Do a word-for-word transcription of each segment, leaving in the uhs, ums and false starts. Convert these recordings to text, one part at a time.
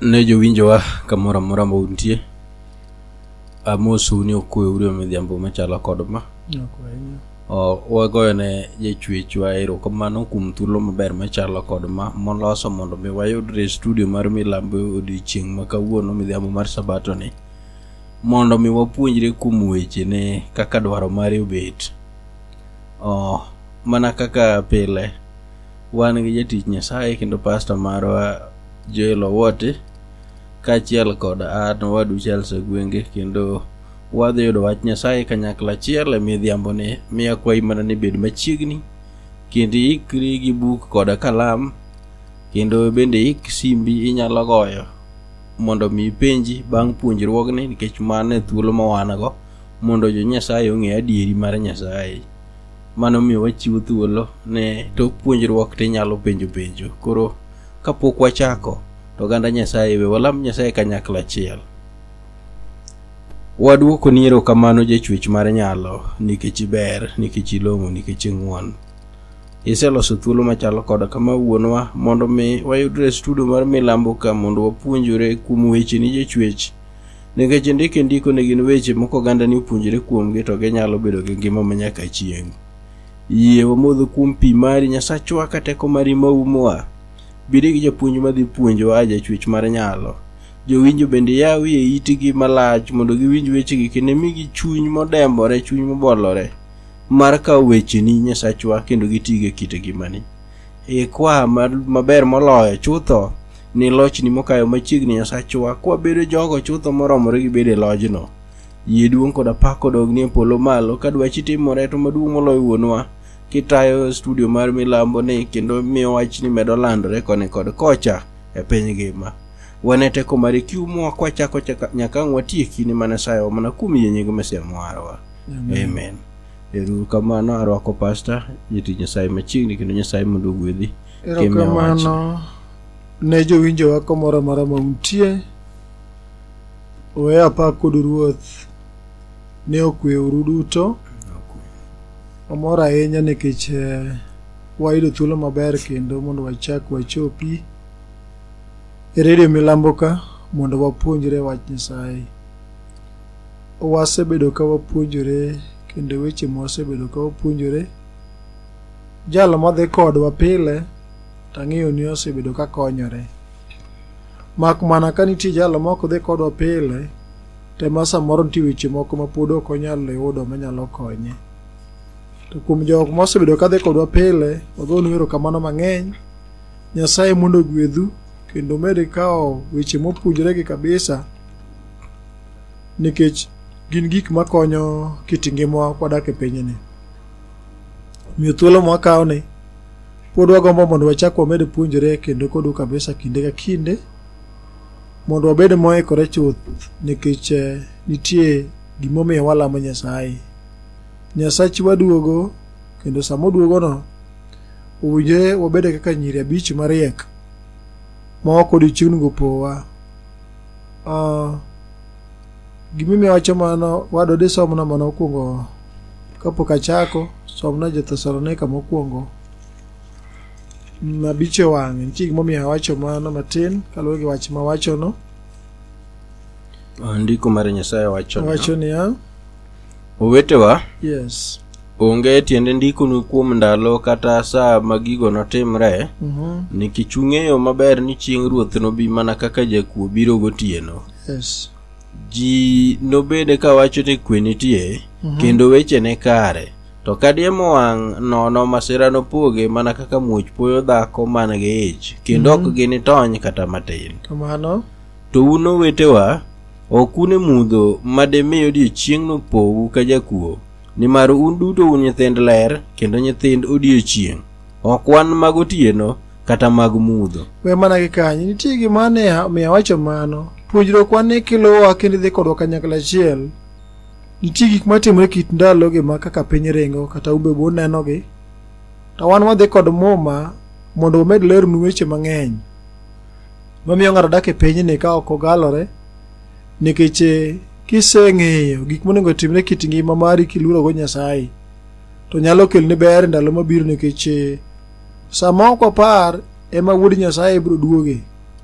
Ne jowinjowa kamoro amora ma untie, amosu ni okwe uri midhiambo machalo kod ma. O wagoyo ne jachwechwa erokamano kuom thuolo maber machalo kod ma moloso mondo mi wayudre e studio mar Milambo odiochieng' ma kawuono midhiambo mar Sabato ni, mondo mi wapuonjre kuom weche ne kaka dwaro mare obet. O mana kaka pile wan gi jatich Nyasaye kendo pastor marwa Joel Owote kaachiel kod an wadu Charles Gwenge, kendo wadhi yudo wach Nyasaye kanyakla achiel e midhiambo ni. Miya kwayi mana ni bed machiegni kendo ikri gi buk kod kalam, kendo bende ik simbi inyalo goyo mondo mi penji bang' puonjruogni, nikech mano e thuolo ma wan go mondo jo Nyasaye ong'e adieri mar Nyasaye. Mano miyo wachiwo thuolo ne tok puonjruok tinyalo penjo penjo. Koro kapok wachako to ganda Nyasaye we walam Nyasaye kanyakla achiel. Waduoko ni erokamano jachwech mar nyalo, nikech iber, nikech ilong'o, nikech ing'uon. Iseloso thuolo machalo kod kama wuonwa mondo mi wayudre e studio mar Milambo ka mondo wapuonjre kuom weche ni jachwech, nikech ndike ndiko ne gin weche moko ganda ni upuonjre kuomgi to ginyalo bedo gi ngima manyaka chieng'. Yie wamodho kuom pi mari Nyasachwa ka teko mari maumowa. Bide gi japuonj madhi puonjowa jachwech mar nyalo. Jowinjo bende yawi e itigi malach mondo giwinj wechegi kendo migi chuny modembore, chuny mobolore mar kawo weche ni Nyasachwa kendo gitige kit ngimani. E kwa maber moloyo chutho ni lochni mokayo machiegni Nyasachwa, kwa bedo jogo chutho moromore gi bede lojno. Yie duong' kod apako dogni e polo malo ka dwachi timore to maduong' moloyo wuonwa kitayo studio mar Milambo ni, kendo miyo wachni medo landore koni kod kocha e piny ngima. Wane teko mari kiumo kwa chako nyaka watieki ni mana sayo mana kum yie nying Mesia mwarwa. Amen. Amen. Erokamano arwako pastor jatich Nyasaye machiegni kendo Nyasaye mondo ogwedhi. Erokamano ne jowinjowa kamoro amora ma untie. We apako Ruoth ne okweuru duto. Amor ahinya nikech wayudo thuolo maber kendo mondo wachak wachopi e Radio Milambo ka mondo wapuonjre wach Nyasaye. Wasebedo ka wapuonjore kendo weche ma wasebedo ka wapuonjore, jalo madhi kodwa pile tang'eyo ni osebedo ka konyore. Mak mana ka nitie jalo moko dhi kodwa pile tema samoro nitie weche moko ma pod ok onyalo yudo manyalo konye. To kuom jok mosebedo ka dhi kodwa pile, wadhonu erokamano mang'eny. Nyasaye mondo ogwedhu kendo med kawo weche mopuonjore gi kabisa, nikech gin gik makonyo kit ngimawa kwadak e pinyni. Miyo thuolo mwakawo ni pod wagombo mondo wachak wamed puonjore kendo kodu kabisa kinde ka kinde, mondo wabed moikore chuth, nikech nitie gimomiyo walamo Nyasaye. Nyasachwa duogo, kendo samo duogono owinjore wabed kaka nyiri abich mariek ma ok odiochieng' gopowa. Uh, gimimiyo wacho mano, wadode somna mana okwongo kapok achako somna Jo-Thesalonika mokwongo mabich e wang'e. Nitie gimomiyo wacho mano matin kaluwore gi wach ma wachono. Ndiko mar Nyasaye wacho wacho niya, owetewa, yes, onge tiende ndikonu kuom ndalo kata saa ma gigo notimre, mhm, nikech ung'eyo maber ni chieng' Ruoth nobi mana kaka jakuo biro gotieno. yes, Ji nobede ka wacho ni kwe nitie, mhm, kendo weche ne kare, to kadiemo wang' nono masira nopoge mana kaka muoch poyo dhako man gi ich, kendo Mhm. ok ginitony kata matin. kamano, To un owetewa, ok une mudho mademiyo odiechieng' nopogu ka jakuo, nimar un duto un nyithind ler kendo nyithind odiechieng', ok wan mag otieno kata mag mudho. we mana gi kanyi. Nitie gima ne miyo wacho mano, puonjruok wan ni kiluwa kendo idhi kodwa kanyakla achiel. Nitie gik matimore kit ndalogi ma kaka piny ringo kata ube bo nenogi, to wan wadhi kod muma mondo wamed lernu weche mang'eny mamiyo ng'ato dak e pinyni ka ok ogalore, nikech kiseng'eyo gik monego timre kit ngima mari kiluorogo Nyasaye to nyalo kelni ber ndalo mabiro, nikech sama ok wapar ema wuod Nyasaye biro duoge.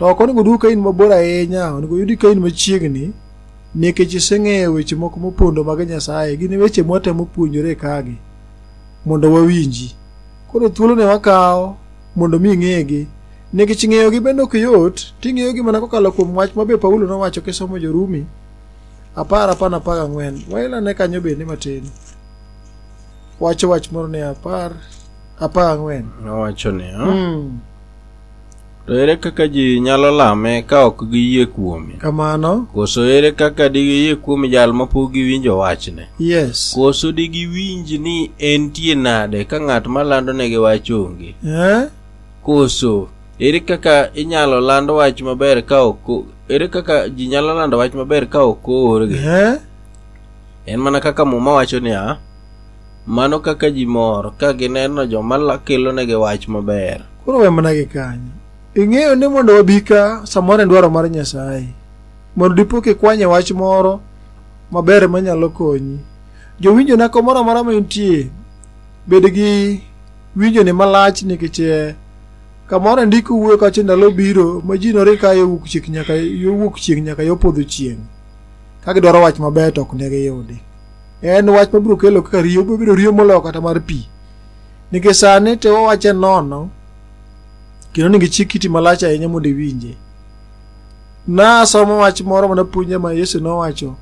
to ok onego du ka in mabor ahinya, onego yudi ka in machiegni, nikech iseng'eyo weche moko mopondo mag Nyasaye. Gin weche mwatemo puonjore kagi mondo wawinji. Koro thuolo ne wakawo mondo mi ng'egi, nikech ng'eyogi bende ok yot. Ting'eyogi mana kokalo kuom wach mabe Paulo nowacho kisomo Jorumi apar apar apar gang'wen. Wailane kanyo bende matin. Wacho wach moro ne apar apar gang'wen. Nowacho ni Mm. to ere kaka ji nyalo lame ka ok giyie kuome? Kamano. Koso ere kaka digiyie kuom jal mapok giwinjo wachne? Yes. Koso digiwinj ni entie nade ka ng'at malando negi wach onge? Eh? Koso ere kaka inyalo lando wach maber ka ok ere kaka ji nyalo lando wach maber ka ok oorgi? Eh? En mana kaka muma wacho ni a mano kaka ji mor ka gineno joma kelo negi wach maber. Koro we mana gi kanyo. Ing'eyo ni mondo wabika samoro dwaro mar Nyasaye, mondo dipo kikwanye wach moro maber manyalo konyi. Jowinjo na komoro amora ma intie, bed gi winjo ni malach, nikech kamoro ndiko wuoyo kacha ndalo biro ma ji nore ka yo wuok chieng' nyaka yo wuok chieng' nyaka yo podho chieng'. Ka gidwaro wach maber to ok ne giyudi. En wach mabiro kelo kaka riyo, biro riyo moloyo kata mar pi. Nikech sani te wawache nono, kendo nigi chikiti malach ahinya mondo iwinje. Na somo wach moro mana puonja ma Yesu nowacho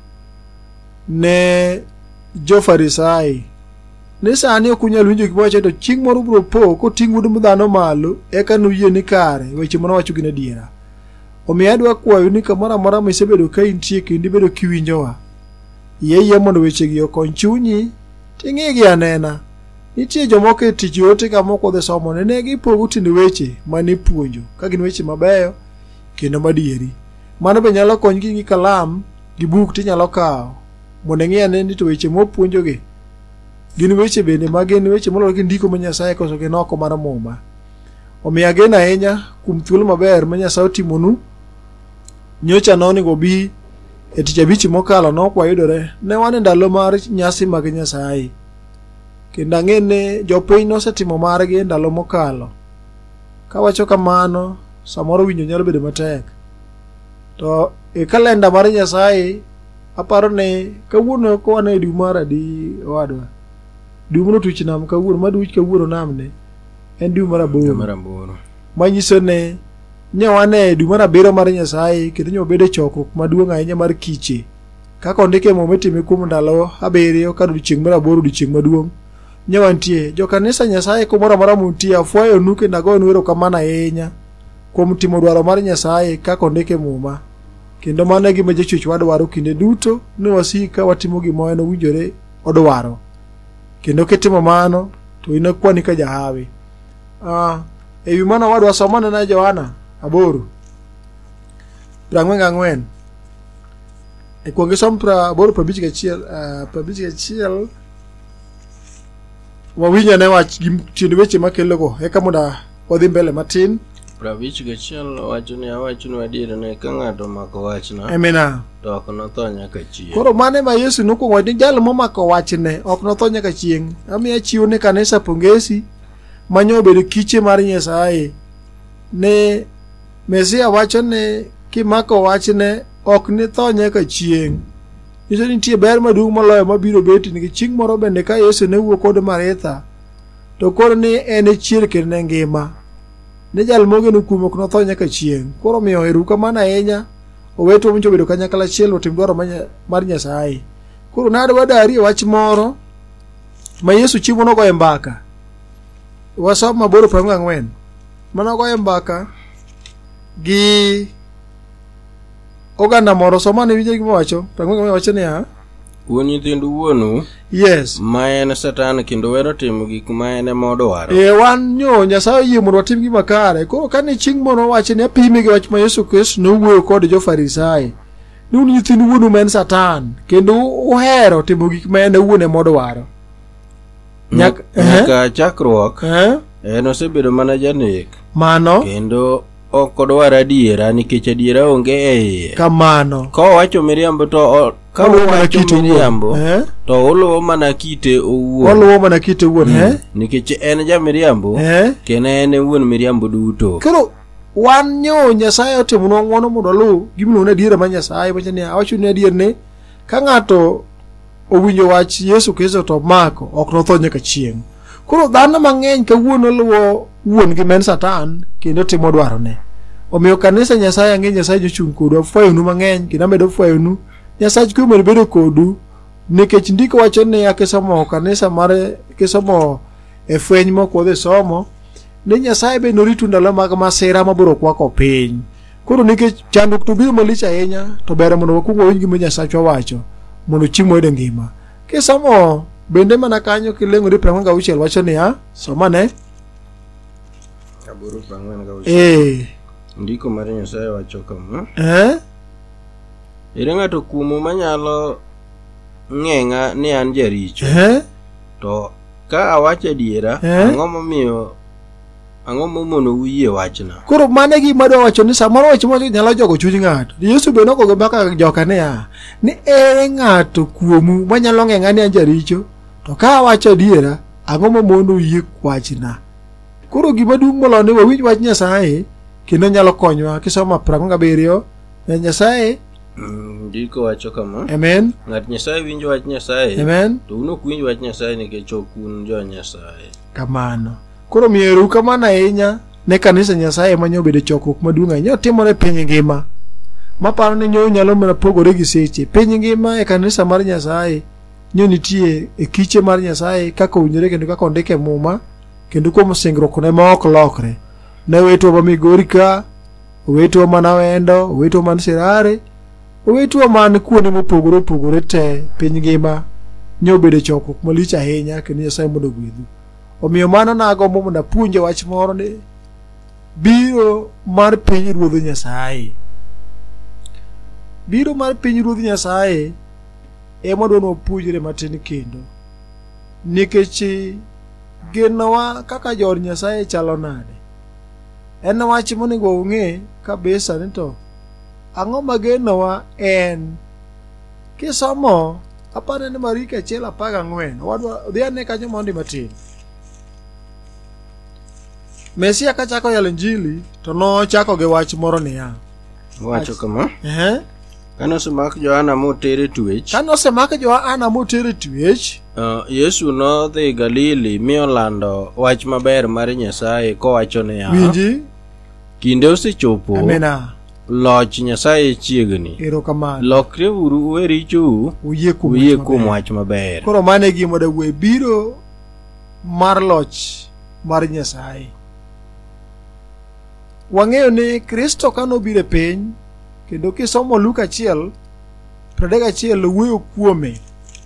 ne jo Farisai. Ni sani ok unyal winjo gima wacho, to chieng' moro biro po koting' Wuod Dhano malo, eka nuyie ni kare weche mano wacho gin adiera. Omiyo adwa kwayo ni kamoro amora ma isebedo ka intie kendo ibedo kiwinjowa, yie yie mondo wechegi okony chunyi, ting'igi anena. Nitie jomoko e tich yote ka moko dhe somo ne gipogo tind weche mane puonjo ka gin weche mabeyo kendo madieri. Mano be nyalo konygi gi kalam gi buk tinyalo kawo mondo ng'e ane ni to weche mopuonjogi gin weche bende ma gin weche molor gi ndiko ma Nyasaye koso gin oko mar muma. Omiyo ageno ahinya kuom thuolo maber ma Nyasaye otimonu. Nyocha nonego bi e tich abich mokalo nokwayudore ne wan e ndalo mar nyasi mag Nyasaye. Kendo ang'e ni jopiny nosetimo margi e ndalo mokalo. Kawacho kamano, samoro winjo nyalo bedo matek. To e kalenda mar Nyasaye, aparo ni kawuono ko wane dwe mar adi owadwa. Dwe mano tuch nam kawuono, maduch kawuono namne en dwe mar aboro. Manyiso ni nye wane dwe mar abiro mar Nyasaye, kendo nyo bedo chokruok maduong' ahinya mar kiche. Kaka ondike mo mitime kuom ndalo abiriyo ka odiechieng' mar aboro odiechieng' maduong'. Nyawantie jo kanisa Nyasaye kumoro amora muntie, afwayo nuke nagoyo wero kamana ahinya kuom timo dwaro mar Nyasaye kaka ondike muma. Kendo mano e gima jachwech wadwaro kinde duto ni wasika watimo gima en owinjore odwaro. Kendo kitimo mano to inakwani ka jahawi. Ah, e wi mano wadwa somane na Johana aboro prang'wen gang'wen. E kuongi som pra aboro prabich gachiel, uh, prabich gachiel wawinja ne wach gi tiend weche makelogo, eka moda wadhi mbele matin. Prabich gachiel wacho ni awacho ni adier ne ka ng'ato mako wachna. Amina. To ok notho nyaka chieng'. Koro mane ma Yesu nokuongo ni jal momako wachne ok notho nyaka chieng'. Amiya chiwo ne kanisa pongesi manyo bedo kiche mar Nyasaye. Ne Mesia wacho ne kimako wachne ok ni tho nyaka chieng'. Niso nitie ber maduong' moloyo mabiro beti ni chieng' moro bende ka Yesu ne wuok kod Maritha. To koro ni en chier kendo ne ngima. Ne jal mogeno kuom ok notho nyaka chieng'. Koro miyo erokamano ahinya oweto winjo bedo kanyakla achiel otim dwaro mar Nyasaye. Koro nadwa dari wach moro ma Yesu chiemo nogo e mbaka. Wasom maboro prang'wen gang'wen. Mano go e mbaka gi oganda moro. Somane winjo gima wacho prang'wen gang'wen wacho niya, wuon nyithind wuonu. Yes. Ma en Satan kendo wero timo gik ma en ema odwaro. E wan nyo Nyasaye yie mondo watim gima kare. Koro kane chieng' moro wacho ni apime gi wach ma Yesu Kristo nowuoyo kod jo Farisai. Ni un nyithind wuonu ma en Satan kendo uhero timo gik ma en owuon ema odwaro. Nyaka nyaka chakruok Eh? en osebedo mana janek. Mano Kendo ok odwar adiera nikech adiera onge e iye. kamano. Ka owacho miriambo to ka owacho miriambo Eh? to oluwo mana kite owuon. Oluwo mana kite owuon, eh? Nikech en ja miriambo Eh? kendo en wuon miriambo duto. Koro wan nyo Nyasaye otimonwa ng'wono mondo oluw gimiluongo ni adiera mar Nyasaye. Wacho ni awacho ni adier ni ka ng'ato owinjo wach Yesu Kristo to mako ok notho nyaka chieng'. Koro dhano mang'eny kawuono luwo wuon gi men Satan kendo timo dwarone. Omiyo kanisa Nyasaye ang'e Nyasaye jochung' kodu fwayonu mang'eny kendo amedo fwayonu Nyasaye kuom bedo kodu nikech ndiko wacho ni akisomo kanisa mare kisomo e fweny moko dhi somo ni Nyasaye be noritu ndalo mag masira mabiro kwako piny. Koro nikech chandruok to biro malich ahinya to ber mondo wakuong wawinj gima Nyasaye wacho mondo chieng' moyud ngima. Kisomo bende mana kanyo kileng'ori prang'wen gauchiel wacho ni a somane aboro prang'wen gauchiel. Eh. Ndiko mar Nyasaye wacho kama. Eh? Ere ng'ato kuomu manyalo ng'eng'a ni an jaricho. Eh? To ka awacho adiera, Eh? ang'o momiyo ang'o momono uyie wachna? Koro mane gima dwa wacho ni samoro wach moro nyalo jogo chuny ng'ato. Yesu be nokogo mbaka joka ni a ni ere ng'ato kuomu manyalo ng'eng'a ni an jaricho to ka awacho adiera ang'o momono uyie wachna. Koro gima duong' moloyo ni wawinj wach Nyasaye kendo nyalo konyowa. Kisomo prang'wen gabiriyo Nyasaye ndiko wacho kama. Amen. Ng'at Nyasaye winjo wach Nyasaye. Amen. To uno winj wach Nyasaye nikech ok un jo Nyasaye. Kamano. Koro mieru kamano ahinya ne kanisa Nyasaye manyo bedo chokruok maduong' ahinya timore piny ngima. Maparo ni nyo nyalo mana pogore gi seche. Piny ngima e kanisa mar Nyasaye nyo nitie e kiche mar Nyasaye kaka owinjore kendo kaka ondike muma kendo kuom singruok ne ma ok lokre. Ne weto ma Migori ka, weto mana Wendo, weto man Sirare, weto man kuonde mopogore opogore te piny ngima nyo bedo chokruok malich ahinya kendo Nyasaye mondo gwedhu. Omiyo mano nagombo mondo apuonje wach moro ni biro mar piny ruodh Nyasaye. Biro mar piny ruodh Nyasaye ema dwani wapuonjre matin kendo. Nikech genowa kaka jood Nyasaye chalo nade. En wach monego ung'e kabisa ni to ang'o ma genowa en. Kisomo aparo ni Mariko achiel apar gang'wen wadwa dhi ane kanyo mondi matin. Mesia kachako yalo Injili to nochako gi wach moro niya. Wacho kama. Eh? Kane osemak Johana motere twech. Kane osemak Johana motere twech. Uh, Yesu nodhi Galili mi olando wach maber mar Nyasaye kowacho niya. Winji? Kinde osechopo. Amina. Loch Nyasaye chiegni. Erokamano. Lokre uru uwe richou. Uyie kuom uyie kuom wach maber. Koro mane gima dawuoye biro mar loch mar Nyasaye. Wang'eyo ni Kristo kano biro e piny kendo kisomo Luka achiel pradek achiel wuoyo kuome.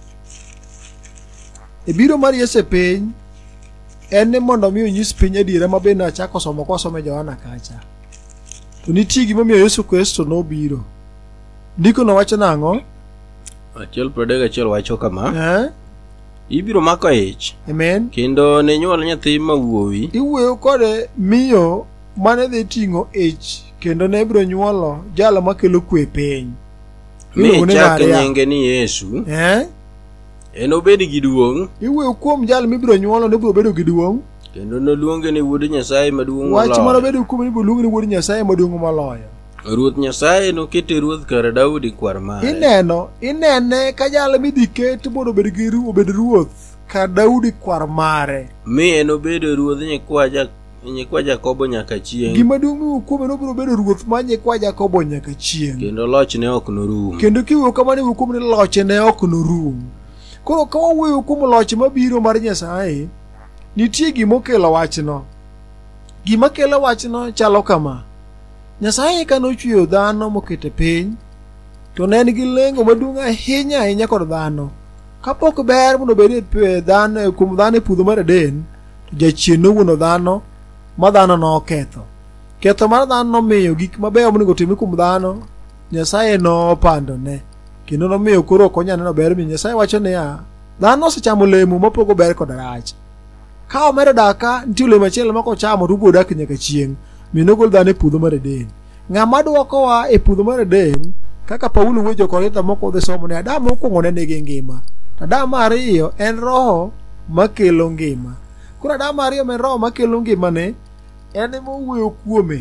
E biro mar Yesu e piny en ni mondo mi onyis piny adiera ma bende achako somo kosomo Johana kacha. To nitie gimomiyo Yesu Kristo nobiro. Ndiko nowacho nang'o? Achiel pradek achiel wacho kama. Eh? Ibiro mako ich. Amen. Kendo ne nyuol nyathi ma wuowi. Iwuoyo kode miyo mane dhi ting'o ich kendo ne biro nyuolo jalo makelo kwe piny. Mi chake nyinge ni Yesu. Eh? En obed gi duong'. Iwuoyo kuom jalo mibiro nyuolo ne biro bedo gi duong'. Kendo noluonge ni wuod Nyasaye maduong' moloyo. Wach moro bedo kuom ni biro luonge ni wuod Nyasaye maduong' moloyo. Ruoth Nyasaye nokete ruoth kar Daudi kwar mare. Ineno, inene ka jalo midhi ket mondo obed gi ruoth, obed ruoth kar Daudi kwar mare. Mi en obedo ruodh nyikwa ja nyikwa Jakobo nyaka chieng'. Gima duong' kuome no biro bedo ruoth mar nyikwa Jakobo nyaka chieng'. Kendo loch ne ok norum. Kendo kiwuoyo kamano iwuoyo kuom ni loch ne ok norum. Koro ka wawuoyo kuom loch mabiro mar Nyasaye, nitie gima okelo wachno. Gima kelo wachno chalo kama. Nyasaye ka nochweyo dhano mokete piny, to ne en gi lengo maduong' ahinya ahinya kod dhano. Kapok ber mondo obed e dhano kuom dhano e puodho mar Eden, to jachien nowuono dhano ma dhano noketho. Ketho mar dhano nomiyo gik mabeyo monego otim kuom dhano Nyasaye nopandone. Kendo nomiyo koro ok onyal neno ber. Nyasaye wacho niya, dhano osechamo olemo mapogo ber kod rach. Ka omedo dak ka nitie olemo achiel ma kochamo to obiro dak nyaka chieng'. Mi nogol dhano e puodho mar Eden. Ng'ama duokowa e puodho mar Eden, kaka Paulo wuoyo Jo-Korintho moko dhi somo ni Adam mokwongo ne nigi ngima. Adam mar ariyo en roho makelo ngima. Koro Adam mar ariyo en roho makelo ngimane, en ema owuoyo kuome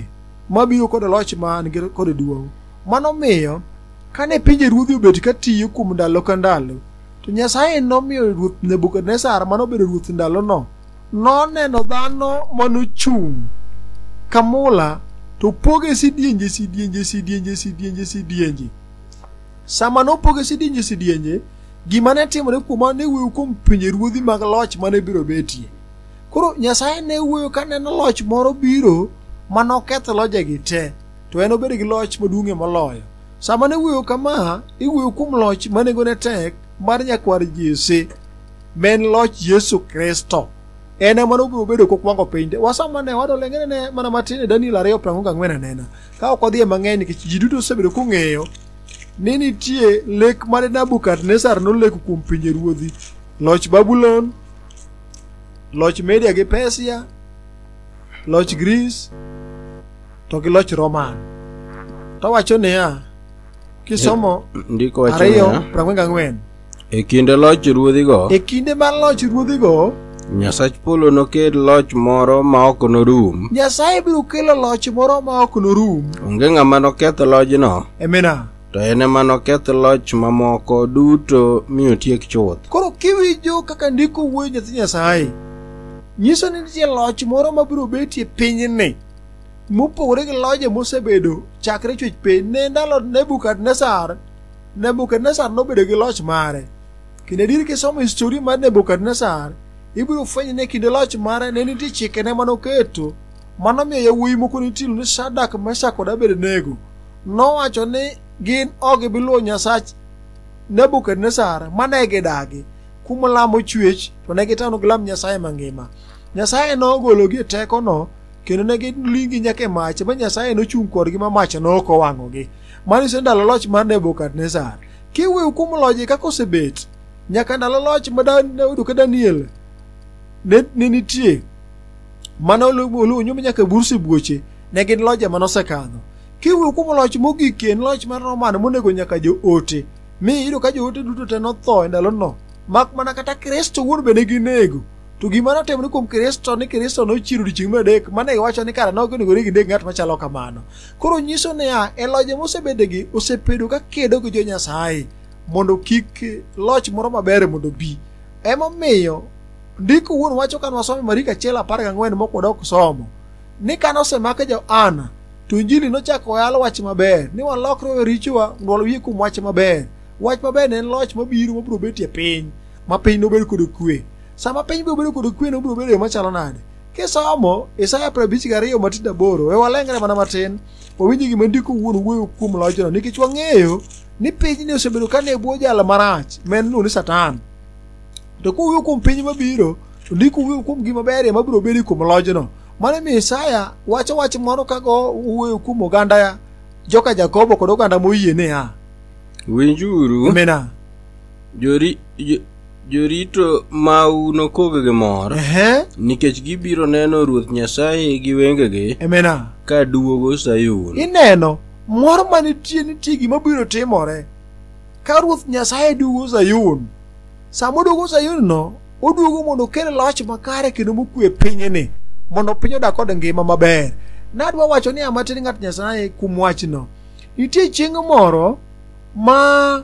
mabiro kod loch man gi kod duong'. Mano miyo kane pinjeruodhi obet ka tiyo kuom ndalo ka ndalo, to Nyasaye nomiyo ruoth Nebukadnesar manobedo ruoth ndalono noneno dhano manochung' kamula to poge sidienje sidienje sidienje sidienje sidienje. Sama nopoge sidienje sidienje, gima ne timore kuom ne wuoyo kuom pinjeruodhi mag loch mane biro betie. Koro Nyasaye ne wuoyo ka neno loch moro biro manoketho lojegi te, to en obedo gi loch maduong'ie moloyo. Sama ne wuoyo kama, iwuoyo kuom loch manengone tek mar nyakwar Jesse, men loch Yesu Kristo. En ema nobiro bedo kokwongo piny. Wasoma ne wadoleng'ene ne mana matin e Daniel ariyo prang'wen gang'wen anena. Ka ok odhi mang'eny nikech ji duto osebedo kong'eyo ni nitie lek mane Nebukadnesar noleko kuom pinjeruodhi. Loch Babulon, loch Media gi Persia, loch Greece, to gi loch Roman. To wacho niya, kisomo ndiko wacho ariyo prang'wen gang'wen, e kinde loch ruodhigo, e kinde mar loch ruodhigo, Nyasach polo nokel loch moro ma ok norum. Nyasaye biro kelo loch moro ma ok norum. Onge ng'ama noketho lojno. Amina. To en ema noketho loch mamoko duto mi otiek chuth. Koro kiwinjo kaka ndiko wuoyo nyathi Nyasaye, nyiso ni nitie loch moro mabiro betie pinyni mopogore gi loje mosebedo chakre chwech piny. Ne ndalo Nebukadnesar, Nebukadnesar nobedo gi loch mare. Kinde adier kisomo historia mar Nebukadnesar, ibiro fwenyo ni kinde loch mare ne nitie chikene manoketo manomiyo yawuoyi moko nitilu ni Shadak, Meshach kod Abednego. Nowacho ni gin ok gibiluwo Nyasach Nebukadnesar mane gidagi kuma lamo chwech, to ne gitamo gi lam Nyasaye mangima. Nyasaye nogologi e tekono kendo ne gilingi nyaka e mach ma Nyasaye nochung' kodgi ma mach noko owang'ogi. Manyiso ndalo loch mar Nebukadnesar. Kiweyo kuom loje kaka osebet nyaka ndalo loch ma Daudi ka Daniel ne nitie manoluwo nyume nyaka bursi buoche, ne gin loje manosekadho. Kiweyo kuom loch mogik en loch mar Roman monego nyaka jo ote, mi iyudo ka jo ote duto te notho e ndalono, mak mana kata Kristo wuon bende ginego. To gima notimore kuom Kristo ni Kristo nochiero odiechieng' mar adek, mane giwacho ni kara nonego gi ndek ng'at machalo kamano. Koro nyiso niya, e loje mosebedegi osebedo ka kedo gi jo Nyasaye mondo kik loch moro maber mondo bi. Emomiyo ndiko wuon wacho kan wasomo Mariko achiel apar gang'wen mok wadok somo ni kane osemake Jo-Ana, to Injili nochako yalo wach maber ni walokre richowa mondo wiye kuom wach maber. Wach maber ne en loch mabiro mabiro betie piny, ma piny nobedo kod kwe. Sama piny biro bedo kod kwe, nobiro bedo machalo nade? Kisomo Isaya piero abich gariyo matin aboro, e walengre mana matin wawinji gima ndiko wuon wuoyo kuom lochno, nikech wang'eyo ni pinyni osebedo ka ne bwo jal marach men ni Satan. To kuwuoyo kuom piny mabiro, to ndiko wuoyo kuom gima ber mabiro bedo kuom lojno. Mano mi Isaya wacho wach moro kago wuoyo kuom oganda ya joka Jakobo kod oganda moyie niya, winjuru, amina, jori jo, jorito mau nokog gi mor, ehe, nikech gibiro neno Ruoth Nyasaye gi wengegi, amina, ka duogo Sayun. Ineno mor manitie nitie gima biro timore ka Ruoth Nyasaye duogo Sayun. Sama oduogo Sayun no, oduogo mondo okel loch makare kendo mokwe pinyni, mondo piny odag kod ngima maber. Nadwa wacho ni amatin ng'at Nyasaye kuom wachno. Nitie chieng' moro ma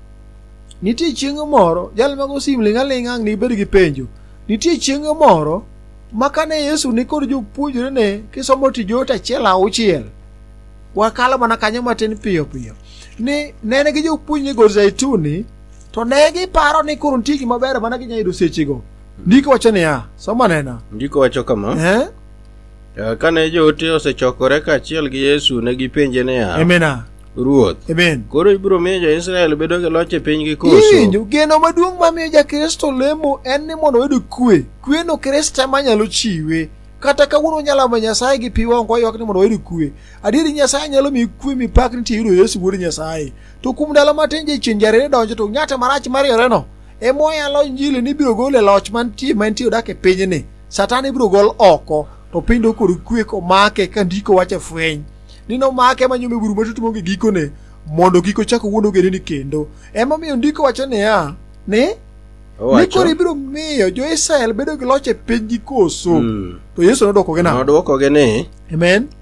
nitie chieng' moro jal mago sim ling'a ling'a ni bed gi penjo. Nitie chieng' moro ma kane Yesu ni kod jopuonjre ne, kisomo Tich Joote achiel auchiel, wakalo mana kanyo matin piyo piyo, ni nene gi jopuonjre Got Zaituni, to ne giparo ni koro nitie gima ber mana ginya yudo sechego. Ndiko wacho niya, soma nena. Ndiko wacho kama, eh? Kane joote osechokore kaachiel gi Yesu, ne gipenje niya, amina, Ruoth, amen, koro ibiro miyo jo-Israel bedo gi loch e pinygi koso? Iwinjo, geno maduong' mamiyo ja-Kristo lemo en ni mondo oyud kwe. Kwe no Kristo ema nyalo chiwe. Kata kawuono nyalo ma Nyasaye gi pi wang' ywak ni mondo oyud kwe. Adieri Nyasaye nyalo mi kwe mipak ni tiyudo Yesu wuod Nyasaye. To kuom ndalo matin jachien jarene donjo, to ng'ate marach mariyoreno emoyalo Injili ni biro gole loch mantie mantie odak e pinyni. Satan ibiro gol oko, to piny dok kod kwe komake ka ndiko wacho fweny ni nomake manyume buru matut monge gikone, mondo giko chako wuondo gedeni kendo. Emomiyo ndiko wacho niya, ni ni koro ibiro miyo jo-Israel bedo gi loch e pinygi koso. Hmm. To Yesu nodwokogi nang'o? Nodwokogi ni, amen,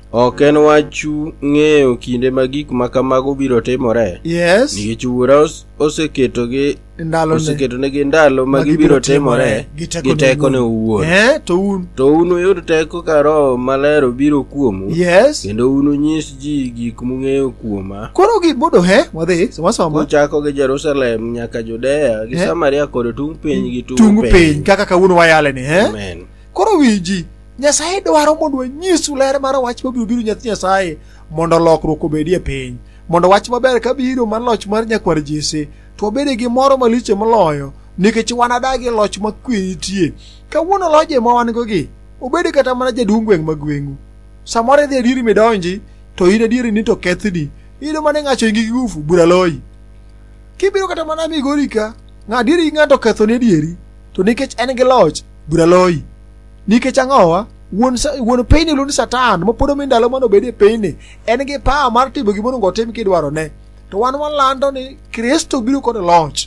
Ok en wach ng'eyo kinde ma gik ma kamago biro timore. Yes. Nikech Wuora oseketogi Ndalo ne. oseketonegi ndalo ma gibiro timore gi teko ne owuon. Eh, to un. To un uyud teko ka Roho Maler obiro kuomu. Yes. Kendo un unyis ji gik mung'eyo kuoma. Koro gibudo he, wadhi, wasoma. Kuchako gi Jerusalem nyaka Judea gi Samaria kod tung piny gi tung piny kaka kawuono wayale ni, he? Amen. Koro wiji, Nyasaye dwaro mondo wanyisu ler mar wach mabiro biro nyathi Nyasaye mondo lokruok obedie piny. Mondo wach maber ka biro mar loch mar nyakwar Jesse to obede gi moro maliche moloyo nikech wan adagi loch ma kwe nitie. Kawuono loje ma wan go gi obede kata mana jaduong' gweng' ma gweng'u. Samoro dhi adiri midonji to in adiri ni to kethni. Ino mane ng'acho ingi gufu bura loyi. Kibiro kata mana migori ka ng'adiri ng'ato ketho ne dieri to nikech en gi loch bura loyi. Nikech ang'owa wuon wuon piny luongi Satan mapod omi ndalo mano obedie piny en gi power mar timo gimoro ngotim kidwaro ne. To wan walando ni Kristo biro kod loch.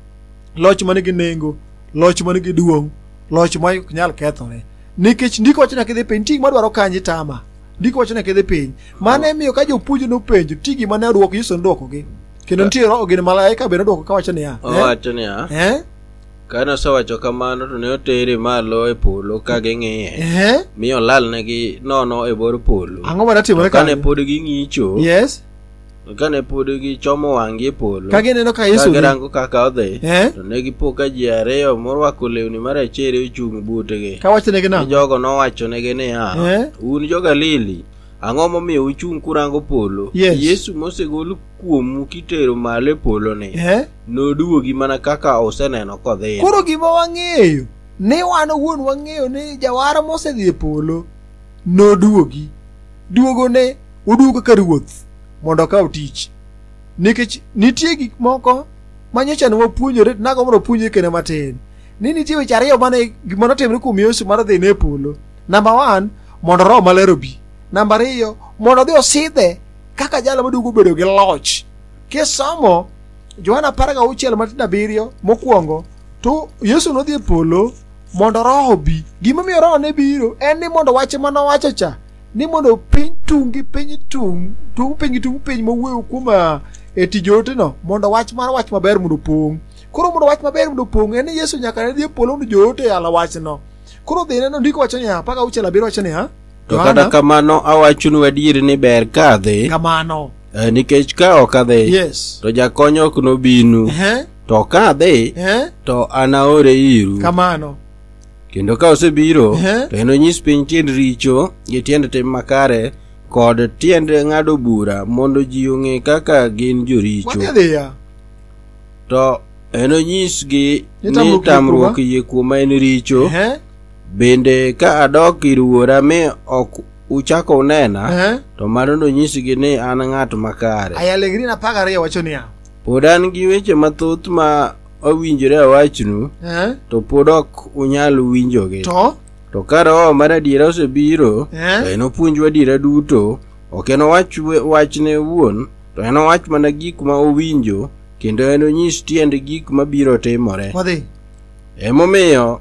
Loch manigi nengo, loch manigi duong', loch ma ok nyal kethore. Nikech ndiko wacho ni kidhi piny ting madwaro kanyi tama. Ndiko wacho ni kidhi piny. Mane miyo ka jopuonj nopenjo tigi mane odwoko Yesu ndwokogi. Kendo nitie roho gin malaika bende odwoko ka wacho niya. Owacho niya. Eh? Ka nosewacho kamano to ne otere malo e polo ka ging'iye. Eh? Mi olalnegi nono e bor polo. Ang'o manatimore ka? Kane pod ging'icho. Yes. Kane pod gichomo wang'gi e polo. Ka gineno ka Yesu. Ka girango kaka odhi. Eh? To ne gipo ka ji ariyo morwako lewni marachere ochung' butegi. Ka wachonegi nang'o? Jogo nowachonegi niya. Eh? Un jo-Galili. Ang'o momiyo uchung' kurango polo? Yes. Yesu mosegol kuomu kitero malo e polo ni. Eh? Noduogi mana kaka oseneno kodhi. Koro gima wang'eyo ni wan owuon wang'eyo ni jawara mosedhi e polo noduogi. Duogo ne oduogo ka ruoth mondo okaw tich. Nikech nitie gik moko manyocha ne wapuonjore nago mondo puonje kene matin. Ni nitie weche ariyo mane gima notimre kuom Yesu mar dhi ne polo. Number one, mondo Roho Maler obi. Namba ariyo, mondo dhi osidhe kaka jalo maduogo bedo gi loch. Kisomo Johana apar gauchiel matindo abiriyo mokwongo to Yesu nodhi e polo mondo Roho obi. Gimomiyo Roho ne biro en ni mondo wach manowacho cha ni mondo piny tungi piny tung tung piny tung piny mowuoyo kuom e tijote no mondo wach mar wach maber mondo pong. Koro mondo wach maber mondo pong en ni Yesu nyaka ne dhi e polo mondo joote ala wach no. Koro dhi neno ndiko wacho ni apar gauchiel abiriyo wacho ni ha to kata kamano awachonu adier ni ber kadhi kamano uh, nikech ka ok adhi yes to jakony ok nobinu eh to ka adhi eh to anaore iru kamano kendo ka osebiro eh? to enonyis piny tiend richo gi tiend tim makare kod tiend ng'ado bura mondo ji ong'e kaka gin joricho to enonyisgi ni tamruok yie kuoma en richo eh? Bende ka adok ir Wuora mi ok uchako unena eh? to mano nonyisgi ni an ng'at makare. Aya Legri na paga ariyo wacho niya. Pod an gi weche mathoth ma owinjore awachnu eh? to pod ok unyal winjogi. To? To ka Roho mar adiera osebiro eh? to enopuonju adiera duto, ok enowach wachne owuon, to enowach mana gik ma owinjo kendo enonyis tiend gik mabiro timore. Wadhi. Emomiyo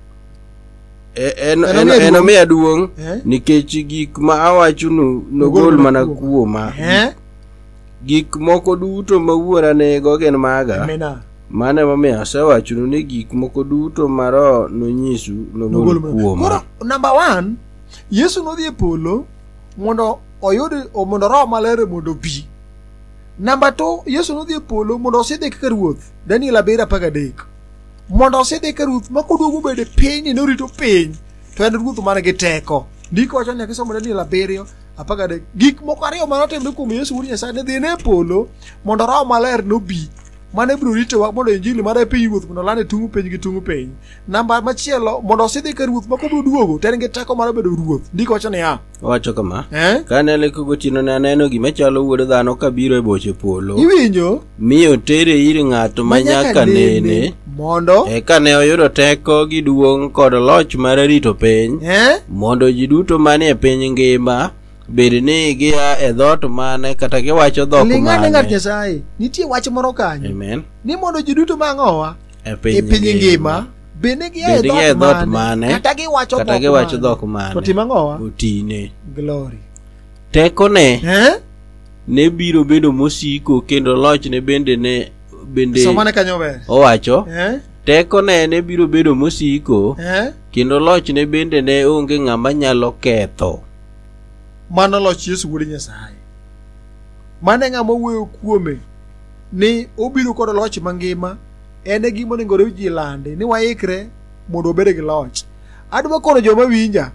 en en en omiya duong' nikech gik ma awachonu nogol mana kuoma. Gik moko duto ma Wuora nego gin maga. Amina. Mane momiyo asewachonu ni gik moko duto ma Roho nonyisu nogol kuoma. Koro number one, Yesu nodhi e polo mondo oyud mondo Roho Maler mondo bi. Number two, Yesu nodhi e polo mondo osidhe kaka ruoth. Daniel abiriyo apar gadek. Mondo osidhe ka ruoth ma koduogo bede piny norito piny to en ruoth man gi teko. Ndiko wacho ni kisomo Daniel abiriyo apar gadek. Gik moko ariyo manotimre kuom Yesu wuod Nyasaye ne dhi ne polo mondo Roho Maler nobi mane biro ritowa mondo injili mar piny ruoth mondo lande tungu piny gi tungu piny. Namba machielo mondo osidhe ka ruoth ma kobiro duogo to en gi teko mar bedo ruoth. Ndiko wacho ni ya wacho kama eh? Kane leko gotieno ne aneno gima chalo wuod dhano kabiro e boche polo. Iwinjo? Mi otere ir ng'ato ma nyaka nene mondo eka ne oyudo teko gi duong' kod loch mar rito piny eh? Mondo ji duto manie piny ngima bed ni gia e dhot mane kata giwacho dhok mane. Ling'ane ng'at Nyasaye nitie wach moro kanyo. Amen. Ni mondo ji duto mang'owa e piny, e piny ngima bende gia e dhot mane kata giwacho kata giwacho dhok mane to tim ang'owa otine. Glory. tekone eh ne biro bedo mosiko kendo loch ne bende ne bende somane kanyo ber owacho eh tekone ne biro bedo mosiko eh kendo loch ne bende ne onge ng'ama nyalo ketho. Mano loch Yesu wuod Nyasaye. Mane ng'ama wuoyo kuome ni obiro kod loch mangima, en e gima onego ji landi ni waikre mondo obed gi loch. Adwa kono joma winja,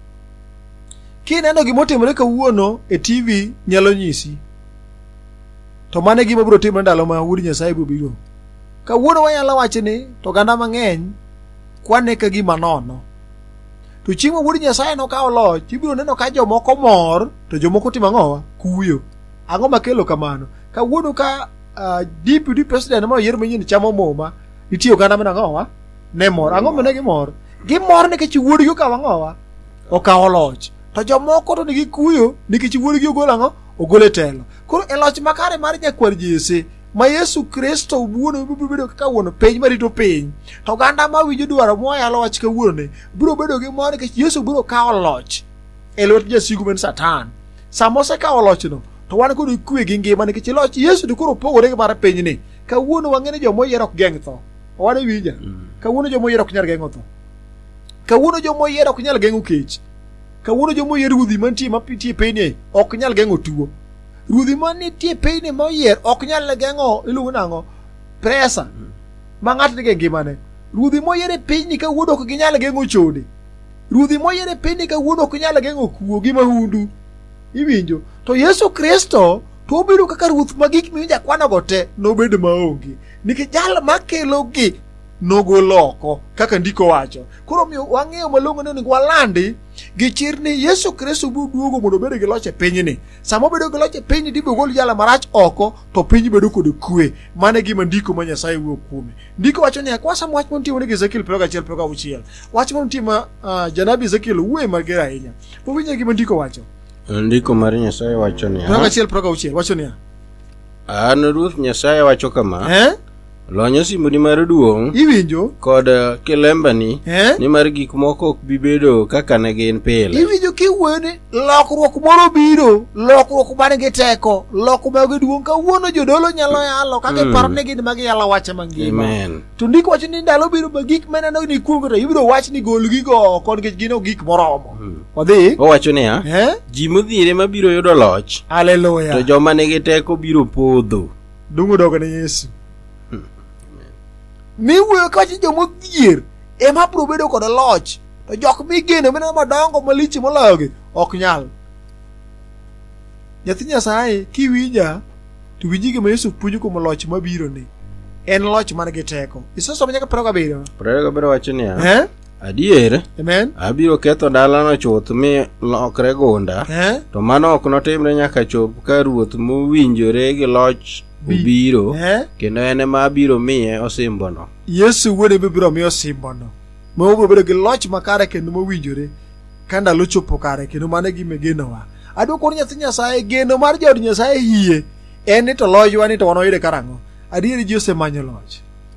kineno gima otimore kawuono e T V nyalo nyisi, to mane gima biro timore ndalo ma wuod Nyasaye biro biro. Kawuono wanyalo wacho ni to ganda mang'eny kwane ka gima nono, to chieng' ma wuod Nyasaye nokawo loch, ibiro neno ka jomoko mor to jomoko timo ang'owa kuyo. Ang'o makelo kamano? Kawuono ka uh, deputy president ma oyier manyien chamo muma, nitie oganda mena ang'owa ne mor. Ang'o mene gimor? Gimor nikech wuodgi okawo ang'owa, okawo loch. To jomoko to nigi kuyo nikech wuodgi ogolo ang'o, ogolo telo. Koro e loch makare mar nyakwar Jesse ma Yesu Kristo wuono biro bedo kaka wuono piny marito piny, to oganda ma winjo dwaro moyalo wach kawuono ne biro bedo gi mor nikech Yesu biro kawo loch e lwet jasigu men Satan. Sama osekawo lochno to wan kod kwe gi ngima nikech loch Yesu to koro pogore gi mar piny ni. Kawuono wang'e ni joma oyiero ok geng' tho. Owade winja. Kawuono joma oyiero ok nyal geng'o tho. Kawuono joma oyiero ok nyal geng'o kech. Kawuono joma oyiero ruodhi mantie mapitie piny ni ok nyal geng'o tuo. Ruodhi manitie piny ni moyier ok nyal geng'o iluongo nang'o presa ma ng'ato nigi ngimane. Ruodhi moyier e piny ni kawuono ok ginyal geng'o chode. Ruodhi moyier e piny ni kawuono ok nyal geng'o kuo gi mahundu. Iwinjo? To Yesu Kristo to obedo kaka ruoth ma gik miwinja kwanogo te nobed maonge, nikech jal makelogi nogolo oko kaka ndiko wacho. Koro miyo wang'eyo malong'o ni onego walandi gi chir ni Yesu Kristo biro duogo mondo obed gi loch e pinyni. Sama obedo gi loch e pinyni dibiro gol jala marach oko, to piny bedo kod kwe. Mano e gima ndiko ma Nyasaye wuoyo kuome. Ndiko wacho ni kwasam wach montimo ne Ezekiel piero achiel piero auchiel. Wach montimo uh, janabi Ezekiel wuoye mager ahinya. Powinjo gima ndiko wacho. Ndiko mar Nyasaye wacho ni piero achiel piero auchiel wacho ni an ruoth Nyasaye wacho kama, eh lonyo simboni mar duong' iwinjo kod kilembani eh ni mar gik moko ok bi bedo kaka ne gin pile. Iwinjo kiwuoyo ni lokruok moro biro, lokruok man gi teko, lokruok mag duong' kawuono jodolo nyalo yalo kaka mm. paro ni gin mag yalo wache mangima. Amen. To ndiko wacho ni ndalo biro ma gik meneno ni kuongo to ibiro wach ni gol gigo kon nikech gin gik moromo. Mm. Odhi owacho ni ha eh ji modhiere mabiro yudo loch. Haleluya. To joma nigi teko biro podho. Dungu dogo ne Yesu. Mi wuoyo kachi jomodhier ema biro bedo kod loch, to jok migeno meneno madongo malich moloyogi ok nyal. Nyathi Nyasaye kiwinja to winji gima Yesu puonjo kuom loch mabiro ni. En loch man gi teko. Isesomo nyaka piero abiriyo. Piero abiriyo wacho ni eh adier, amen, abiro ketho dalano chuth mi lokre gunda, eh to mano ok notimre nyaka chop ka ruoth mowinjore gi loch obiro, eh kendo en ema abiro miye osimbono. Yesu wuode biro miye osimbono ma obiro bedo gi loch makare kendo mowinjore ka ndalo chopo kare, kendo mano e gima genowa. Adwa kono nyathi Nyasaye, geno mar jaod Nyasaye hie en ni to lojwa ni to wanoyude karang'o. Adier ji osemanyo loch,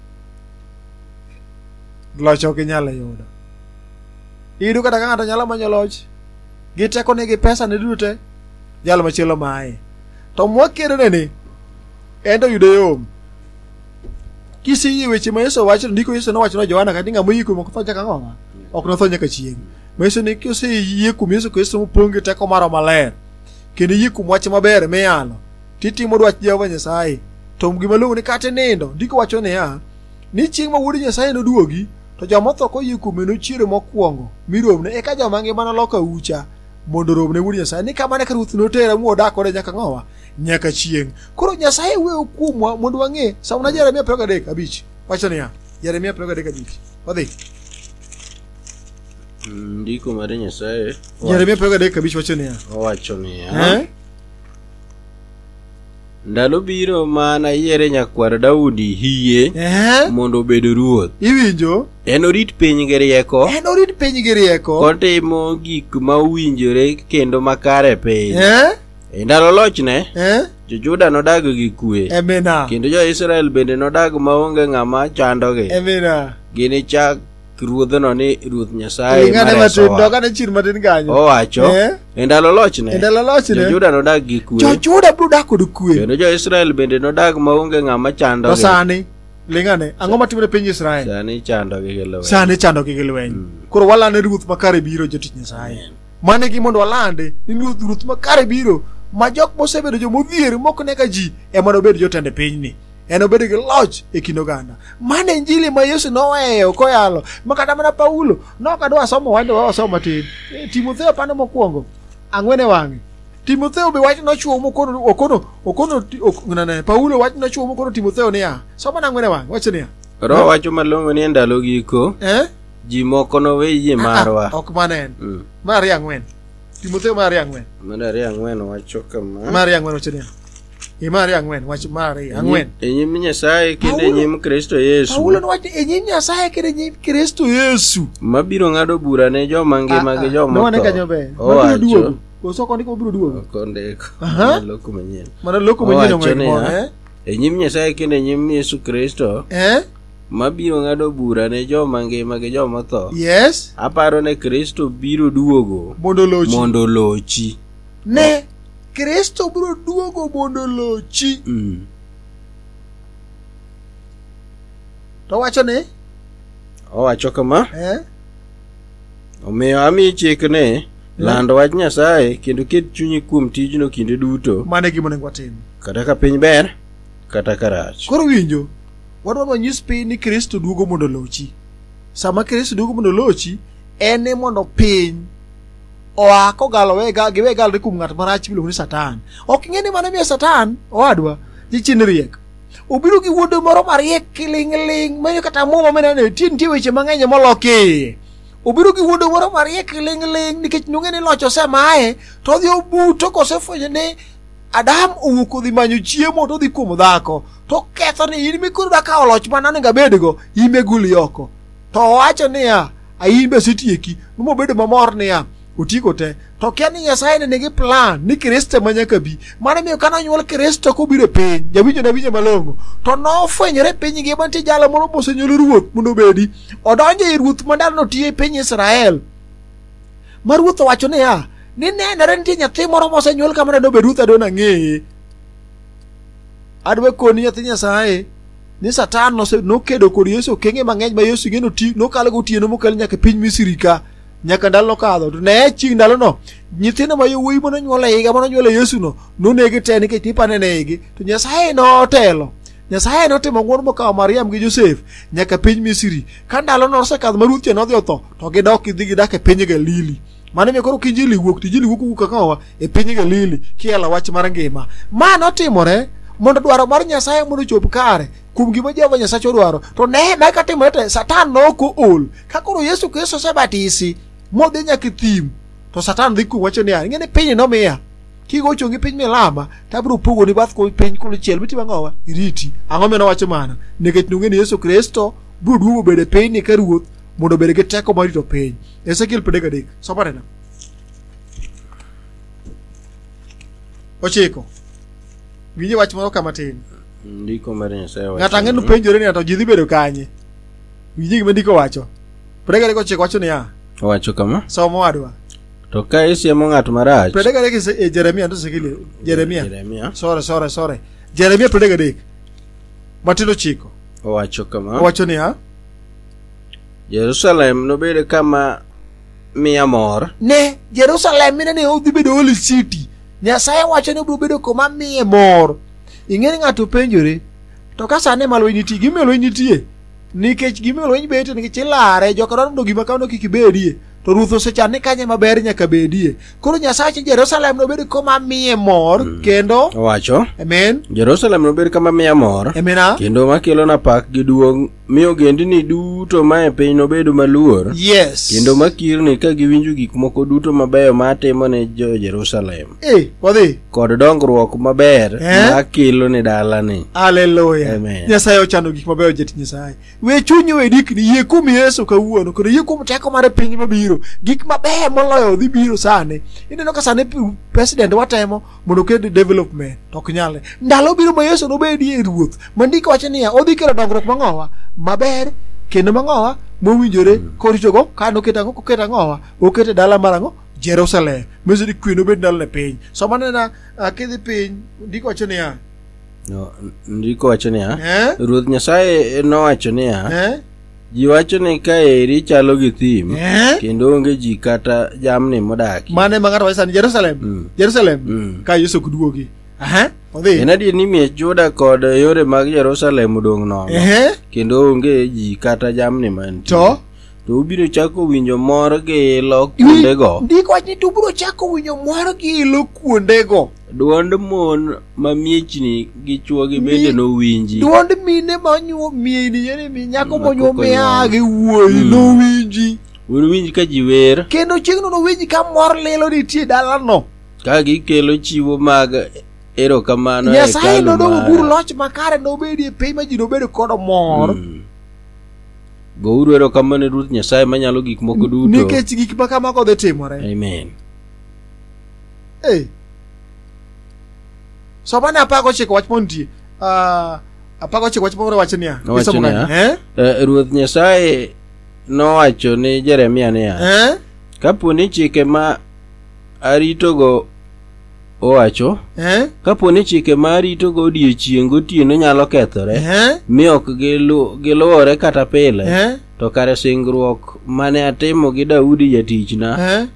loch ok inyalo yudo. Iyudo kata ka ng'ato nyalo manyo loch gi teko ne gi pesa ne duto, jalo machielo mae to mwakerone ni en to yudo yom. Kisiyie weche ma Yesu wacho, ndiko Yesu nowacho ne Johana kati ng'ama oyie kuom ok tho nyaka ng'owa, ok notho nyaka chieng'. Ma Yesu ni kiseyie kuom Yesu Kristo mopong' gi teko maro maler, kendo yie kuom wach maber miyalo, titimo dwach Jehova Nyasaye, to gima luongo ni kata nindo. Ndiko wacho niya, ni chieng' ma wuod Nyasaye noduogi, to joma otho koyie kuome nochiere mokwongo miromne, eka joma ngima noloka ucha mondo romne wuod Nyasaye. Ni kamane ka ruoth notera muodak kode nyaka ng'owa, nyaka chieng'. Koro Nyasaye wuoyo kuomwa mondo wang'e. Sauna Jeremia piero adek abich wacho niya, Jeremia piero adek abich odhi. Ndiko mar Nyasaye Jeremia piero adek abich wacho niya, owacho niya, eh? Ndalo biro mana yiere nyakwar Daudi hie eh mondo obed ruoth. Iwinjo? En orit piny gi rieko, En orit piny gi rieko, kotimo gik ma owinjore kendo makare piny. eh E ndalo lochne, eh jo-Juda nodag gi kwe, Amina. kendo jo-Israel bende nodag maonge ng'ama chandogi. Amina. Ginichak ruodhno ni ruoth Nyasaye ingane mareso matin wa. doka ne chir matin kanyo Owacho Eh? e ndalo lochne E ndalo lochne. Jo-Juda nodag gi kwe Jo-Juda biro dak kod kwe. kendo Jo-Israel bende nodag maonge ng'ama To chandogi. sani lingane ang'o matimore piny Israel? Sani chandogi gi lweny. Sani chandogi gi lweny. Koro walane ruoth makare biro jotich Nyasaye. Mane gi mondo walande ni ruoth ruoth makare biro ma jok mosebedo jomodhier mok ne ka ji ema nobed jotend pinyni. En obedo gi loch e kind oganda. Mane injili ma Yesu noweyo koyalo makata mana Paulo nokadwa somo wando wasomo matin. E, Timotheo pande mokwongo ang'wen e wang'e. Timotheo be wach nochuo mokono okono okono ng'ane Paulo wach nochuo mokono Timotheo niya. Soma na ang'wen e wang'e wacho niya. Roho wacho malong'o ni e ndalo giko Eh? ji moko nowe yie marwa. Ok manen. Mm. Mari ang'wen. Timotheo mari ang'wen. Mar ang'wen wacho kama. Mari ang'wen wacho niya. E mari ang'wen wach mari ang'wen. E nyim Nyasaye kendo e Paulo- nyim Kristo Yesu Paulo nowacho e nyim Nyasaye kendo e nyim Kristo Yesu. mabiro ng'ado bura ne joma ngima gi joma No ne kanyo tho. be. Mabiro Owacho duogo. Koso koni ko biro duogo. kondeko Aha. loko manyien. Mana loko manyien Owacho ong'wen mo, niya, eh? e nyim Nyasaye kendo e nyim Yesu Kristo Eh? mabiro ng'ado bura ne joma ngima gi joma tho. Yes. Aparo ne Kristo biro duogo Mondo lochi. mondo lochi. Ne Kristo biro duogo mondo lochi. Mm. To wacho ni, Owacho kama, eh? omiyo amiyi chik ni land wach Nyasaye kendo ket chunyi kuom tijno kinde duto, Mane gima onego watim. kata ka piny ber kata ka rach. Koro winjo, wadwa wanyis piny ni Kristo duogo mondo lochi. Sama Kristo duogo mondo lochi, en e mondo piny oa kogalo wega gi wegalre kuom ng'at marach miluongo ni Satan. Ok ing'e ni mano miyo Satan owadwa ji chin riek. Obiro gi wuodo moro mariek kiling' manyo kata muma menene tie nitie weche mang'eny moloki. Obiro gi wuodo moro mariek kiling' nikech nong'e ni loch osemaye to odhi obuto kosefwenyo ni Adam owuok odhi manyo chiemo to odhi kuom dhako to ketho ni in mikoro da kawo loch mana onego abedgo ime guli oko. To owacho niya ain be setieki mobedo mamor niya otieko te to kia ni Nyasaye ne nigi plan ni Kristo ma nyaka bi. Mano miyo kane onyuol Kristo kobiro e piny jawinjo na winjo malong'o to nofwenyore piny gi mantie jalo moro mosenyuolo ruoth mondo obedi odonjo e ruoth ma ndalono tiyo e piny Israel. Ma ruoth owacho niya ni nenore nitie nyathi moro mosenyuol kamano dobed ruoth adona ng'eye. Adwa koni nyathi Nyasaye ni Satan nose nokedo kod Yesu okenge mang'eny ma Yesu ngeno ti nokalo gotieno mokalo nyaka piny Misri ka nyaka ndalo kadho to ne chieng' ndalono nyithindo ma yowuoyi manonyuol e higa manonyuol e Yesu no nonegi te nikech ipane ne igi to Nyasaye notelo. Nyasaye notimo ng'wono mokawo Mariam gi Josef nyaka piny Misri. Ka ndalono osekadho ma Ruth nodhi otho to gidok idhi gidak e piny Galili. Mano miyo koro kinjili wuok to injili wuok wuok kakawa e piny Galili kielo wach mar ngima. Ma notimore mondo dwaro mar Nyasaye mondo chop kare kuom gima Jehova Nyasaye odwaro. To ne ma katimore te Satan noko ol. Ka koro Yesu Kristo osebatisi modhi nyaka thim to Satan dhi kuom wacho niya ing'e ni piny nomiya kigocho gi piny milama tabiro pogo ni bath ko piny koluchiel miti mang'owa iriti. Ang'o miyo nowacho mana nikech nong'e ni Yesu Kristo biro duogo bedo e piny ni ka ruoth mondo obed gi teko mar rito piny. Ezekiel piero adek gadek soma tena ochiko winje wach moro kama tin. Ndiko mar Nyasaye wacho. Ng'ato ang'e penjore ni to ji dhi bedo kanye. Winje gima ndiko wacho. Piero adek gadek ochiko wacho niya. Owacho kama. Somo wadwa. To ka isiemo ng'at marach. Piero adek gadek e Jeremia ndo Ezekiel. Jeremia. Jeremia. Sore sore sore. Jeremia piero adek gadek. Matindo chiko. Owacho kama. Owacho niya. Jerusalem nobed kama miya mor. Ne Jerusalem mine ne odhi bedo holy city. Nyasaye wacho ni obiro bedo koma miye mor. Ing'e ni ng'ato penjore to ka sane malweny nitie gima lweny nitie nikech gima lweny bete nikech ilare joka dwaro gima kawno kik bedie to ruoth osechan ni kanye maber nyaka bedie. Koro Nyasaye Jerusalem nobed koma miye mor mm. kendo owacho amen Jerusalem nobed kama miya mor amena kendo makelo na pak gi duong' mi ogendni duto ma e piny nobedo maluor. Yes. Kendo makirni ka giwinjo gik moko duto mabeyo matimo ne jo Jerusalem. Eh, wadhi. Kod dongruok maber eh? makelo ne dalani. Hallelujah. Amen. Nyasaye ochano gik mabeyo jeti Nyasaye. We chunyi we dikni yie kuom Yesu kawuono kendo yie kuom teko mar piny mabiro. Gik mabeyo moloyo dhi biro sane. Ineno ka sane president watemo mondo okel development to ok nyale. Ndalo biro ma Yesu nobedi e ruoth. Mandiko wacho niya odhi kelo dongruok mang'owa maber kendo mang'owa mowinjore mm. korito go kano ketango ko ketango okete dala marango Jerusalem mezo di kwino bed dal ne piny so manena uh, kidhi piny ndiko wacho niya no ndiko wacho niya eh? Ruoth Nyasaye nowacho niya eh? Ji wacho ni ka eri chalo gi thim eh? Kendo onge ji kata jamni modaki mane mang'ato wacho ni Jerusalem mm. Jerusalem mm. ka Yesu kuduogi aha odhi en adier ni miech Juda kod yore mag Jerusalem odong' nono eh? Kendo onge ji kata jamni mantie to to ubiro chako winjo mor gi ilo kuondego ndiko wach ni to ubiro chako winjo mor gi ilo kuondego duond mon ma miechni gi chuogi bende no winji duond mine ma nyuo mieni yene mi nyako monyo mea gi wuoyi mm. no winji un winji ka ji wer kendo chieng'no no winji ka mor lilo nitie dalano ka gikelo chiwo mag erokamano Nyasaye no do buru loch makare no bedi e piny ma ji no bedo kod mor mm. Gouru erokamano Ruoth Nyasaye manyalo gik moko duto nikech gik ma kamago dhi timore amen eh so bana apago chiko wach montie ah uh, apago chiko wach moro wacho niya eh uh, Ruoth Nyasaye nowacho ni Jeremia niya eh kapo ni chike ma aritogo owacho eh kapo ni chike ma aritogo odiechieng' gotieno nyalo kethore eh mi ok gilu giluore kata pile eh to kare singruok mane atimo gi Daudi jatichna eh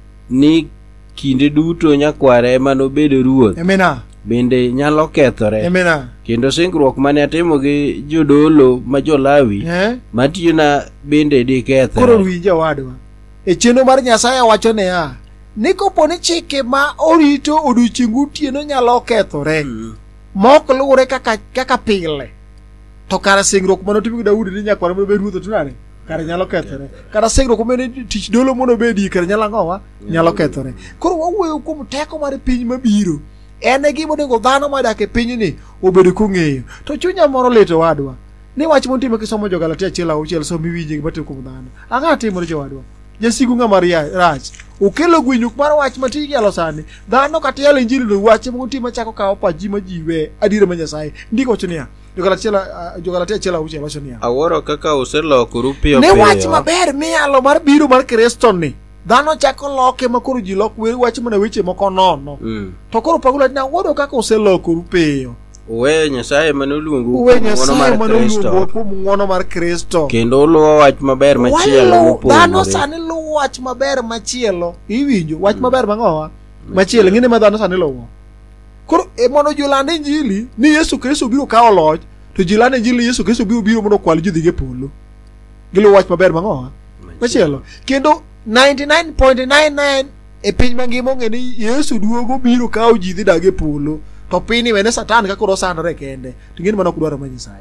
ni kinde duto nyakware mano bedo ruoth amena bende nyalo kethore amena kendo singruok mane atimo gi jodolo ma jolawi eh matiyona bende di kethore koro winja wadwa e chenro mar Nyasaye wacho ne ya ni kopo ni chike ma orito odiochieng' gotieno nyalo kethore mm. mok luwore kaka kaka pile to kara singruok mano timo gi Daudi ni nyakwara mondo bed ruoth tunane kare nyalo kethore kara singruok mane tich dolo mondo bedi kare nyalo ngowa nyalo kethore koro wawuoyo kuom teko mar piny mabiro en e gima onego dhano modak e pinyni obedo kong'eyo to chunya moro lito wadwa ni wach montimo kisomo Jo-Galatia achiel auchiel somo iwinje gima timo kuom dhano ang'a timore jowadwa jasigu ng'ama rach okelo gwinyuk mar wach matigi alo sani dhano kata yalo injili no wach montimo chako kawo paji ma jiwe adiera ma Nyasaye ndiko wacho niya Jo-Galatia achiel auchiel wacho niya aworo kaka uselokoru piyo piyo ne wach maber miyalo mar biro mar Kristo ni dhano chako loke makoro ji lok wach mana weche moko nono mm. to koro Paulo na aworo kaka uselokoru piyo uwe Nyasaye manoluongu uwe Nyasaye manoluongu kuom ng'wono mar Kristo kendo luwo wach maber machielo mopogore dhano sani luwo wach maber machielo iwinjo wach maber mang'owa machielo ng'ine ma dhano sani luwo koro e mondo joland injili ni Yesu Kristo biro kawo loch to joland injili Yesu Kristo biro biro mondo kwal ji dhige polo giluwo wach maber mang'owa machielo kendo ninety-nine point nine nine e piny mangima ong'e ni Yesu duogo biro kawo ji dhi dage polo to pini wene Satan ka koro sandore kende to ng'eni mana kudwaro ma Nyasaye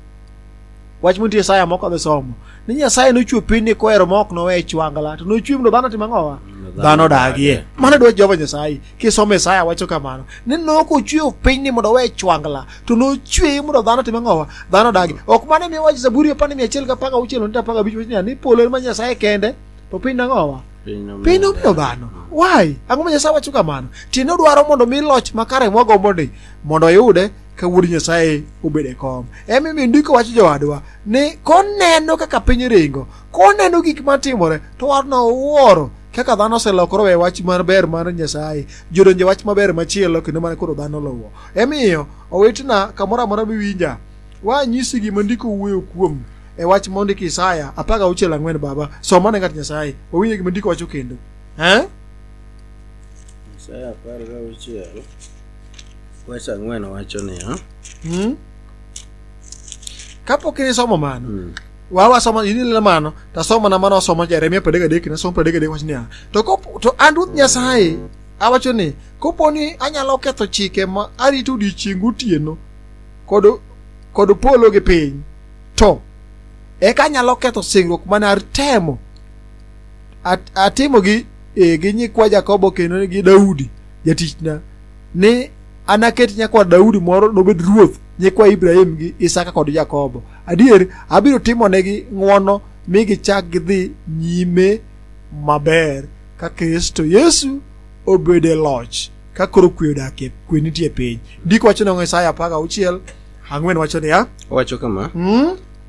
wach montie Isaya moko dhi somo ni Nyasaye nochwe piny koero ma ok nowe chwangla to nochwe mondo dhano tim ang'owa dhano dagie mana dwach Jehova Nyasaye kisomo Isaya wacho kamano ni nokochwe piny mondo we chwangla to nochwe mondo dhano tim ang'owa dhano dagie ok mane mi wach Zaburi apani mia achiel kapaka auchiel nita paka abich ni polo ma Nyasaye kende to piny ang'owa piny obiro dhano why ang'o ma Nyasaye wacho kamano tiene dwaro mondo mi loch makare mwagombo ni mondo yude ka wuod Nyasaye obede kom emi mi ndiko wach jowadwa ni koneno kaka piny ringo koneno gik matimore to warno wuoro kaka dhano oselokore we wach maber mar Nyasaye jodonje wach maber machielo kendo mane koro dhano luwo emiyo owetna kamoro amora miwinja wanyisi gima ndiko wuoyo kuom e wach mondiki Isaya apaga auchiel ang'wen baba somane ng'at Nyasaye owinjo gima ndiko wacho kendo eh Isaya apaga auchiel wach ang'wen wacho ni ha hm kapok ni somo mano hmm. wawa somo ini le mano ta somo na mano somo Jeremia pedega dek na somo pedega dek wach ni ha to ko to andut Nyasaye awacho ni koponi anyalo ketho chike ma arito di chingu tieno kod kod polo gi piny to e ka nyalo ketho singruok mane artemo at, atimo gi e, gi nyikwa Jakobo kendo gi Daudi jatichna ni anaket nyakwa Daudi moro nobed ruoth nyikwa Ibrahim gi Isaka kod Jakobo adier abiro timo negi ng'wono mi gichak gidhi nyime maber ka Kristo Yesu obede loch ka koro kwe odakie kwe nitie piny ndiko wacho no Isaya apaga auchiel ang'wen wacho ni ya wacho kama mm?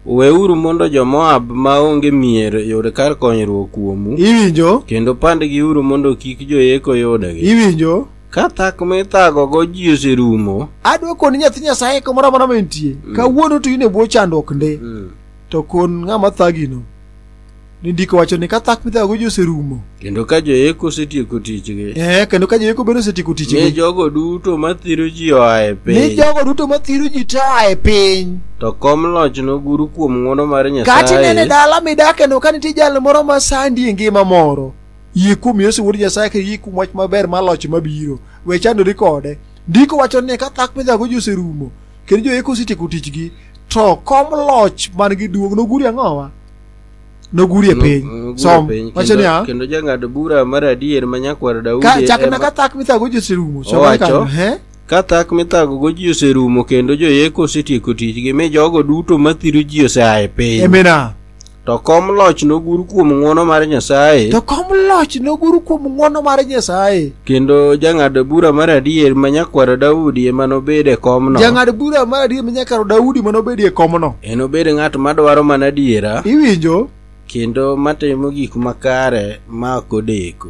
weuru mondo jo-Moab maonge mier yud kar konyruok kuomu. Iwinjo? Kendo pandgiuru mondo kik joyeko yudgi. Iwinjo? Ka thak mithagogo ji oserumo. Adwa koni nyathi Nyasaye kamoro amora mantie. Mm. Kawuono to in e bwo chandruok nde. Mm. To kon ng'ama thagino. Ni ndiko wacho ni ka thak mithagogo ji oserumo. Kendo ka joyeko osetieko tichgi. Eh, kendo ka joyeko bende osetieko tichgi. Ni jogo duto mathiro ji oa e piny. Ni jogo duto mathiro ji to oa e piny. To kom loch noguru kuom ng'wono mar Nyasaye. Kati nene dala midake no ka nitie jal moro ma sandi e ngima moro. Yie kuom Yesu Wuod Nyasaye ka yie kuom wach maber mar loch mabiro. We chandori kode. Ndiko wacho ni ka thak mithagogo ji oserumo. Kendo joyeko osetieko tichgi. To kom loch man gi duong' noguri ang'owa. Noguri e piny. Som. Wacho niya. Kendo jang'ad bura mar adier ma nyakwar Daudi. Ka chakna ka thak mithagogo ji oserumo. Owacho. Ka thak mithagogo ji oserumo kendo joyeko osetieko tichgi mi jogo duto mathiro ji osea e piny. Amina. To kom loch noguru kuom ng'wono mar Nyasaye. To kom loch noguru kuom ng'wono mar Nyasaye. Kendo jang'ad bura mar adier ma nyakwar Daudi ema nobed e komno. Jang'ad bura mar adier ma nyakwar Daudi ema nobed e komno. Enobed ng'at madwaro mana adiera. Iwinjo? Kendo matimo gik makare ma ok odeko.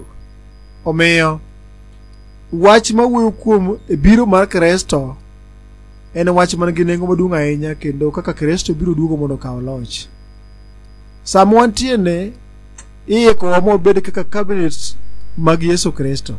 Omiyo wach mawuoyo kuom biro mar Kristo en wach man gi nengo maduong' ahinya, kendo kaka Kristo biro duogo mondo okaw loch. Sama wantie ne iikowa mobed kaka cabinet mag Yesu Kristo.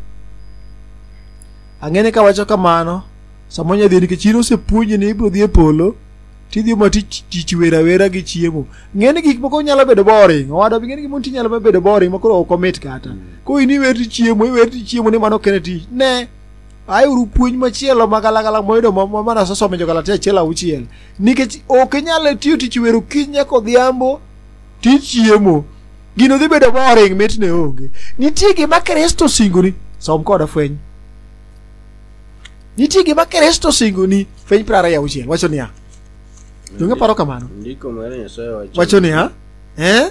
Ang'ene ka wacho kamano, sama nyadhi nikech in osepuonji ni ibiro dhi e polo, tidhi ma tich wera wera gi chiemo. Ng'ene gik moko nyalo bedo boring. Owada ng'ene gik moko nyalo bedo boring ma koro ok omit kata. Mm. Ko in iweri chiemo, iweri chiemo ni mano kene tich. Ne. Ayuru puonj machielo magalagala moyudo mana sosomo Galatia achiel auchiel. Nikech ok inyalo tiyo tich wero kinya kodhiambo ti chiemo. Gino dhi bedo boring, mit ne onge. Nitie gima Kristo singoni, som koda fweny. Nitie gima Kristo singoni, fweny prariyo auchiel. Wacho niya. Donge paro kamano. Ndiko mar Nyasaye wacho. Wacho niya. Eh?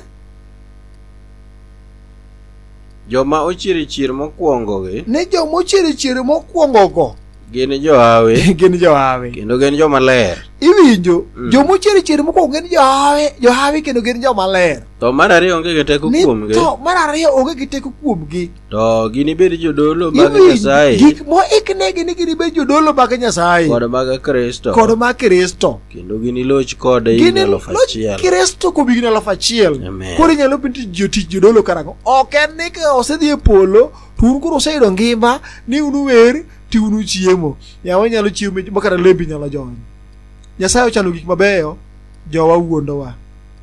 Joma ochiri chir mokwongo gi. Ne joma ochiri chir mokwongo go. Gin johawi. Gin johawi. Kendo gin joma ler. Iwinjo? Mm. Joma ochiri chir mokwongo gin johawi, johawi kendo gin joma ler. To mar ariyo onge gi teko kuomgi. To mar ariyo onge gi teko kuomgi. To gini bed jodolo mag Nyasaye. Gik mo iknegi ni gini bed jodolo mag Nyasaye. Kod mag Kristo. Kod mag Kristo. Kendo gini loch kode higni elufu achiel. Gini loch Kristo kuom higni elufu achiel. Koro inyalo bedo jotich jodolo karang'o. Ok en ni ka osedhi e polo, to un koro oseyudo ngima ni unu wer ti unu chiemo. Yawa nyalo chiemo makara lembi nyalo jony. Nyasaye ochano gik mabeyo, jowa wuondowa.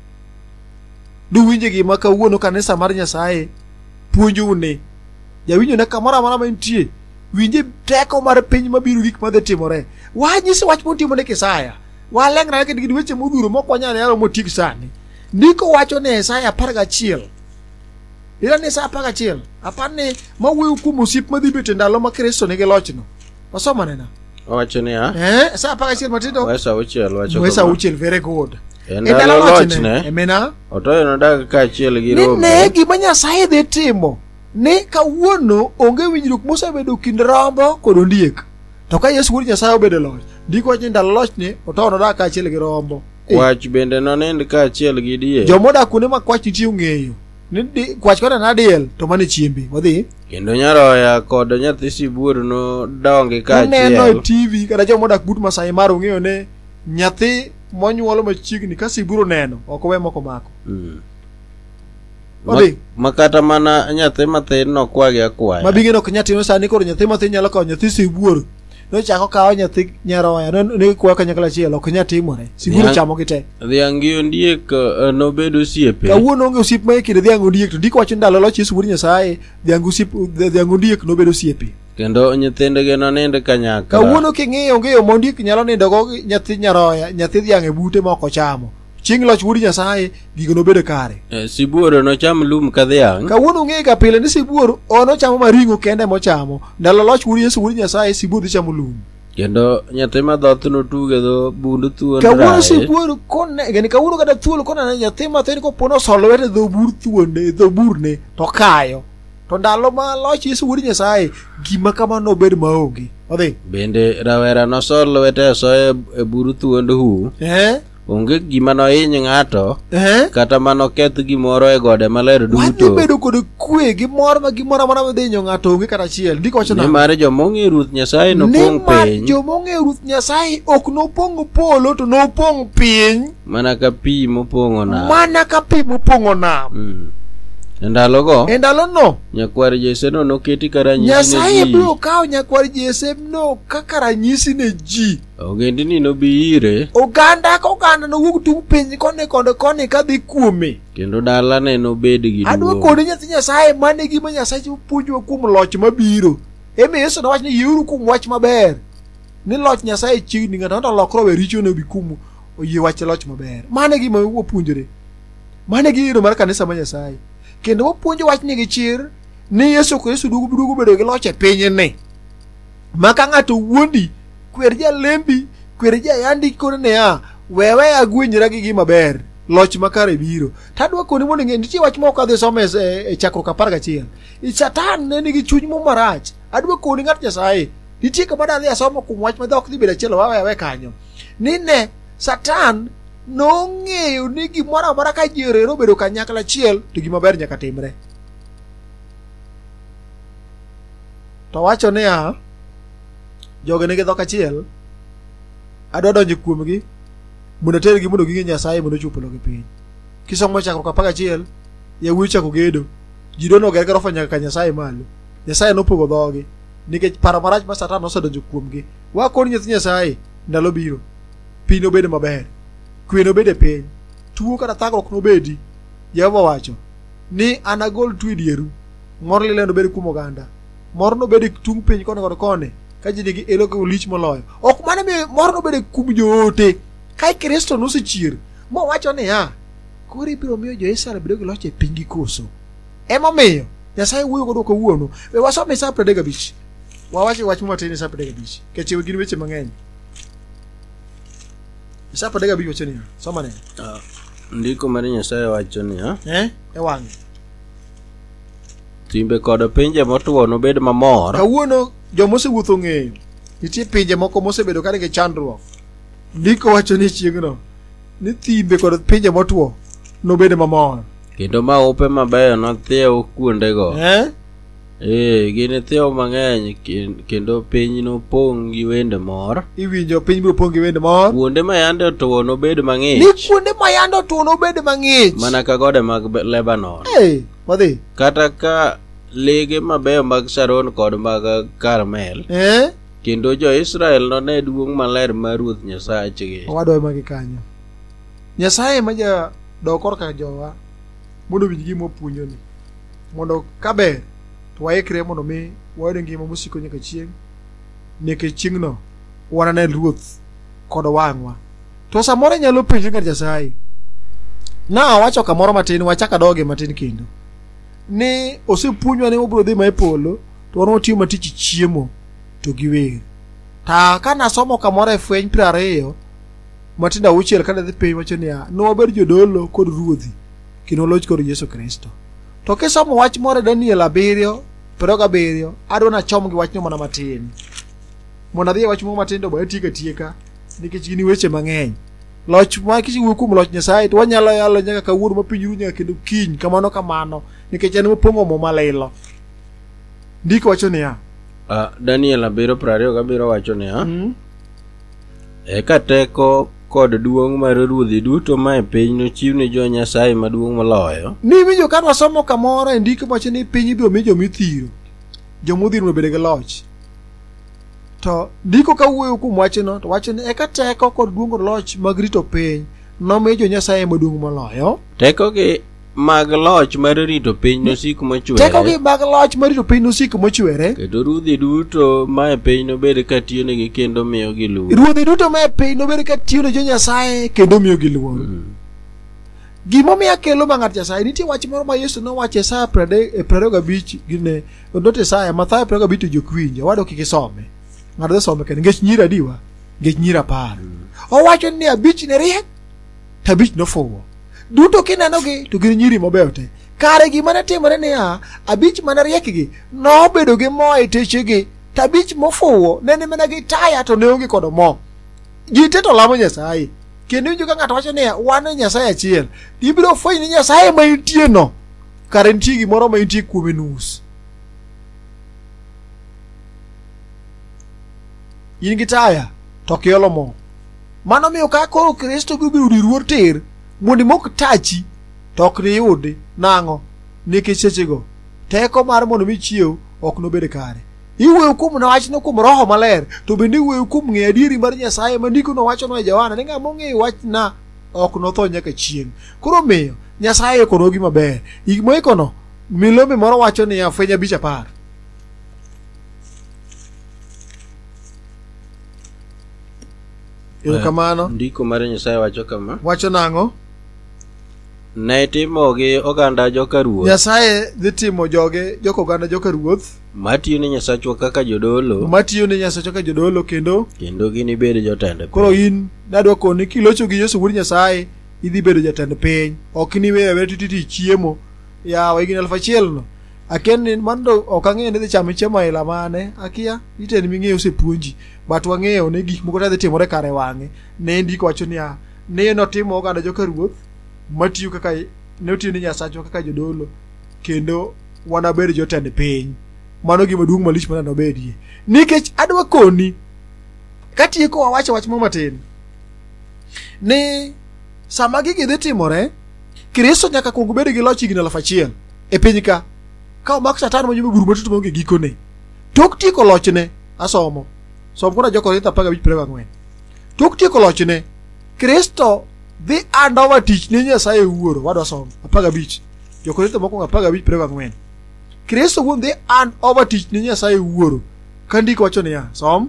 Du winje gima kawuono kanisa mar Nyasaye puonjo ne. Jawinjo na kamoro amora mantie. Winje teko mar piny mabiro gik madhi timore. Wanyisi wach montimo ne Isaya. Walengra ke gid weche modhuro mokwanyane yaro motik sani. Ndiko wacho ne Isaya apar gachiel. Ira ne Isaya apar gachiel. Apane mawuoyo kuom osip madhi bet e ndalo ma Kristo nigi lochno. Wasoma nena. Wacho ne ha? Eh, Isaya apar gachiel matindo. Wesa auchiel wacho. Wesa auchiel, very good. Endalo lochne. Emena. Otoyo nodag ka achiel gi Rome. Ne gima Nyasaye dhi timo. Ne kawuono onge winjruok mosebedo kind rombo kod ondiek. To ka Yesu Wuod Nyasaye obedo loch, ndiko wacho ni ndalo lochne otoyo nodag ka achiel gi rombo. Kwach bende nonind ka achiel gi diel. Jomodak kuonde ma kwach nitie ong'eyo. Ni kwach koda na diel to mane chiembi. Wadhi. Kendo nyaroya kod nyathi sibuor no dongi ka achiel. Neno e T V kada jomodak but Masai Mara ong'eyo ne nyathi monyuolo machiegni ka sibuor neno ok we moko mako. Mm. Wadhi. Makata mana nyathi mathin no kwagi akwaya. Mabige no nyatino sani koro nyathi mathin nyalo kawo nyathi sibuor. No chako kawo nyathi nyaroya no ne kwa kanyakla achiel ok nyatimore. Sibuor chamo gite. Dhiang' ondiek uh, no bedo osiepe. Kawuono onge osiep ma ikire dhiang' ondiek to ndiko wacho ndalo loch Yesu Wuod Nyasaye dhiang' osiep dhiang' ondiek no bedo osiepe. Kendo nyithindgi nonind kanyakla. Kawuono king'iyo onge yo mondiek nyalo nindo go nyathi nyaroya nyathi dhiang' e bute ma ok ochamo. Chieng' loch Wuod Nyasaye gigo no bedo kare. Eh, sibuor no cham lum ka dhiang'. Kawuono ng'e ga pile ni sibuor ono chamo maringo kende mochamo. Ndalo loch Wuod Yesu Wuod Nyasaye sibuor dhi chamo lum. Kendo nyathi ma dhoth no tuge dho bundu thuon rae. Kawuono sibuor kone gani kawuono kada thuol kona nyathi mathin ko pono solowete dho bur thuonde dho burne to kayo. To ndalo ma loch Yesu Wuod Nyasaye gima kamano bed maonge. Odhi. Bende rawera no solowete so e bur thuond hu. Eh? onge gima nohiny ng'ato eh kata mano keth gimoro e gode maler duto. wadhi bedo kod kwe gimoro ma gimoro amora madhinyo ng'ato onge kata achiel. Ndiko wacho nang'o? Nimar joma ong'e Ruoth Nyasaye nopong' Nimar piny joma ong'e Ruoth Nyasaye ok nopong' polo to nopong' piny mana ka pi mopong'o nam. mana ka pi mopong'o nam. Mm. E ndalogo E ndalono nyakwar Jeseno noketi ka ranyisi Nyasaye ne ji. biro kawo nyakwar Jeseno kaka ranyisi ne ji. Ogendini nobi ire Oganda ka oganda nowuok tung piny koni kod koni kadhi kuome. kendo dalane nobed gi Adwa duong'. kodi nyathi Nyasaye mane gima Nyasaye puonjowa kuom loch mabiro. Emi Yesu nowacho ni yiuru kuom wach maber. Ni loch Nyasaye chiegni ng'ato to lokro we richo ne bi kumu oyie wach loch maber. Mane gima wopuonjore. Mane giro mar kanisa ma Nyasaye. Kendo wopuonjo wach ni gi chir ni Yesu Kristo dugu dugu bedo gi loch e piny ni. Maka ng'ato wuondi kwer ja lembi kwer ja yandi kono ne a wewe agwenyra gi gima ber. Loch makare biro. Tadwa koni mondo ng'e nitie wach moko adhi some e chakruok apar gachiel. I Satan ne nigi chuny marach. Adwa koni ng'at Nyasaye nitie kama dhi asomo kuom wach madhok dhi bedo achiel wawe awe kanyo. Ni ne Satan nong'eyo ni gimoro amora ka ji orero bedo kanyakla achiel to gima ber nyaka timre. To wacho niya joge nigi dhok achiel adwa donjo kuomgi mondo tergi mondo ging'e Nyasaye mondo chop logi piny. Kisomo chakruok apar gachiel yawuoyi chako gedo ji dono ger gorofa nyaka ka Nyasaye malo. Nyasaye nopogo dhogi nikech paro marach ma Satan osedonjo kuomgi. Wakoni nyathi Nyasaye ndalo biro piny nobed maber, kwe nobed e piny, tuo kata thagruok nobedi. Jehova wacho ni anagol tuo e dieru, mor lile nobed kuom oganda, mor nobed tung piny koni kod koni ka ji nigi elo ko lich moloyo. Ok mane mi mor nobed kuom joote ka Kristo nosechier mo wacho niya koro ibiro miyo jo-Israel bedo gi loch e pinygi koso. Emomiyo Nyasaye wuoyo godo kawuono. We wasome Isaya apar gabich. Wawache wach matin Isaya apar gabich. Kech gin weche mang'eny. Isaya apar gabich wacho niya, soma ne. Uh, ndiko mar Nyasaye wacho niya, Eh? E wang'e. Timbe kod pinje motwo nobed mamor. Kawuono joma osewuotho ng'eyo. Nitie pinje moko mosebedo ka nigi chandruok. Ndiko wacho ni chieng'no ni timbe kod pinje motwo nobed mamor. Kendo maupe mabeyo nothiew kuondego. Eh? Eh, gin thiew mang'eny kendo piny nopong' gi wende mor. Iwinjo piny biro pong' gi wende mor. Kuonde ma yande otwo nobed mang'ich. Ni kuonde ma yande otwo nobed mang'ich. Mana ka gode mag Lebanon. Eh, wadhi. Kata ka lege mabeyo mag Sharon kod mag Karmel. Eh? Kendo jo-Israel none duong' maler mar Ruoth Nyasachgi. Owadwa magi kanyo. Nyasaye ma ja dokor ka jowa mondo winj gima opuonjo ni. Mondo kaber to waikre mondo mi wayud ngima mosiko nyaka chieng'. Nikech chieng'no wanane Ruoth kod wang'wa. To samoro nyalo penjo ng'at Nyasaye. Na wacho kamoro matin wachaka doge matin kendo. Ni osepuonjwa ni obiro dhi ma e polo to wan watiyo matich chiemo to gi wer. Ta kana somo kamoro e fweny piero ariyo matindo auchiel kada dhi piny wacho niya nowabed jodolo kod ruodhi kendo loch kod Yesu Kristo. To kisomo wach moro e Daniel abiriyo piero gabiriyo adwa nachom gi wachno mana matin. Mondo adhi e wach moro matin to bang' tieka tieka nikech gin weche mang'eny. Loch ma kichiwo kuom loch Nyasaye to wanyalo yalo nyaka kawuono ma piny ru nyaka kendo kiny kamano kamano nikech en mopong'o mo malilo. Ndiko wacho niya Uh, Daniel abiro prario gabiro wacho niya. mm. Eka teko kod duong' mar ruodhi duto ma e piny nochiw ne jo Nyasaye maduong' moloyo. Ni winjo ka wasomo kamoro e ndiko wacho ni piny ibiro mi jomithiro. Jomodhiro nobed gi loch. To ndiko kawuoyo kuom wachno to wacho ni eka teko kod duong' kod loch mag rito piny nomi jo Nyasaye maduong' moloyo. Teko gi mag loch mar rito piny nosik mochwere. Teko gi mag loch mar rito piny nosik mochwere. Kendo ruodhi duto ma e piny nobed ka tiyonegi kendo miyo gi luor. Ruodhi duto ma e piny nobed ka tiyo ne jo Nyasaye kendo miyo gi luor. Mm. Gimomiyo kelo ma ng'at Nyasaye nitie wach moro ma Yesu nowacho e Isaya piero gabich gine ndot Isaya Mathayo piero gabich jokwinjo wado kik isome. Ng'ato some kendo ngech nyira diwa ngech nyira apar. Mm. Owacho ni abich ne riek tabich nofuwo. Duto kinenogi to gin nyiri mabeyo te. Kare gima ne timore niya abich mana riekgi nobedo gi mo e techegi tabich mofuwo nene mana gi taya to ne onge kod mo. Ji te to lamo Nyasaye kendo winjo ka ng'ato wacho ni wan e Nyasaye achiel, ibiro fwenyo ni Nyasaye ma intie no kare nitie gimoro ma intie kuome nus. In gi taya to kiolo mo, mano miyo ka koro Kristo biro yudo ruor tir mondo mok tachi to ok ni yudi nang'o, nikech sechego teko mar mondo mi chiew ok nobed kare. Iwuoyo kuom na wachno kuom Roho Maler, to bende iwuoyo kuom ng'eyo adieri mar Nyasaye ma ndiko nowacho e Johana ni ng'ama ong'eyo wachna ok notho nyaka chieng'. Koro miyo Nyasaye ikono gima ber. Gima ikono milome moro wacho ni afwenya bich apar. Ero kamano. Ndiko mar Nyasaye wacho kama. Wacho nang'o? Ne timo gi oganda joka ruoth. Nyasaye dhi timo joge joko oganda joka ruoth matiyo ne Nyasachwa kaka jodolo. Matiyo ne Nyasachwa kaka jodolo kendo kendo gini bedo jotend piny. Koro in nadwa koni kilocho gi Yesu wuod Nyasaye idhi bedo jatend piny. Ok ni wewe wewe titi chiemo ya wigini alfa achiel no. Aken mando ok ang'eyo ni dhi chamo chiemo aila mane akia iten ming'eyo osepuonji, but wang'eyo ne gik moko dhi timore kare wang'e. Ne ndiko wacho ni a ne notimo oganda joka ruoth matiyo kaka ne otiyo ni Nyasachwa kaka jodolo kendo wanabedo jotend piny. Mano gima duong' malich mana nobedie. Nikech adwa koni katieko wawacho wach matin ni sama gigi dhi timore, Kristo nyaka kuong bed gi loch higni alaf achiel e piny ka. Ka omak Satan ma nyume buru matut maonge gikone. Tok tieko lochne asomo. Som kuna Jo-Korintho apar gabich piero ang'wen. Tok tieko lochne Kristo dhi hand over tich ne Nyasaye Wuoro. Wadwa somo apar gabich. Jo-Korintho mokwongo apar gabich piero ang'wen. Kristo wuon dhi hand over tich ne Nyasaye Wuoro. Ka ndiko wacho niya, som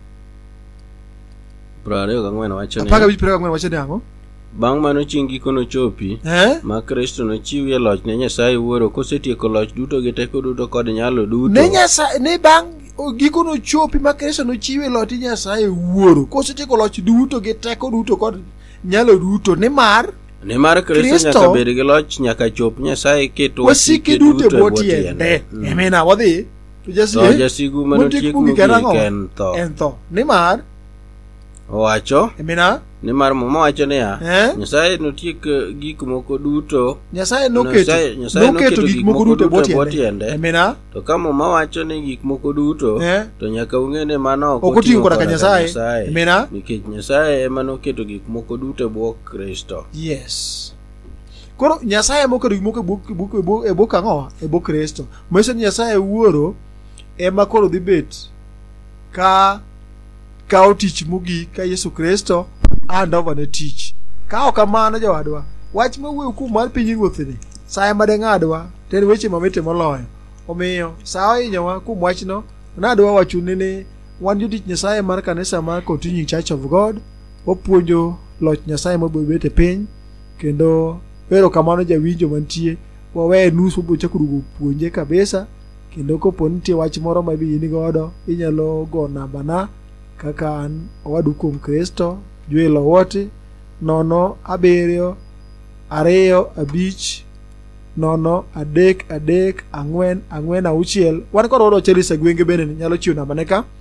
piero ariyo gang'wen wacho niya. apar gabich piero ang'wen wacho niya ang'o? Bang' mano chieng' giko nochopi, eh? ma Kristo nochiwie loch ne Nyasaye Wuoro kosetieko loch duto gi teko duto kod nyalo duto. Ne Nyasaye ne bang' giko nochopi ma Kristo nochiwie loch ne Nyasaye Wuoro kosetieko loch duto gi teko duto kod nyalo duto, nimar nimar Kristo nyaka bed gi loch nyaka chop Nyasaye keto wasike duto e bwo tiende. Amina. Wadhi to to jasigu manotiek mogik en tho. En tho. Nimar owacho amina. Nimar mama wacho niya, eh? Nyasaye notiek gik moko duto. Nyasaye noketo noketo gik moko duto e bwo tiende. Amina. To ka mama wacho ni gik moko duto, eh? to nyaka ung'e ni mano ok oting'o koda Nyasaye. Amina. Nikech Nyasaye ema noketo gik moko duto e bwo Kristo. Yes. Koro Nyasaye moketo gik moko e bwo kang'o? E bwo Kristo. Meso ni Nyasaye Wuoro ema koro dhi bet ka kao tich mogik ka Yesu Kristo hand over ne tich. Ka ok kamano jowadwa, wach mawuoyo kuom mar piny ruoth ni sa ema de ng'adwa ten weche mamete moloyo. Omiyo sa ohinyowa kuom wachno, nadwa wachone ni wan jotich Nyasaye mar kanisa mar Continuing Church of God, wapuonjo loch Nyasaye mabiro bet e piny, kendo ero kamano jawinjo mantie wawe nus wabiro chako duogo puonje kabisa. Kendo kopo nitie wach moro ma bi in godo, inyalo go namba na kaka an owadu kuom Kristo, Joel Owote, nono abiriyo ariyo abich nono adek adek ang'wen ang'wen auchiel. Wan kod wado Chelis Agwenge bende nyalo chiwo namba ne ka.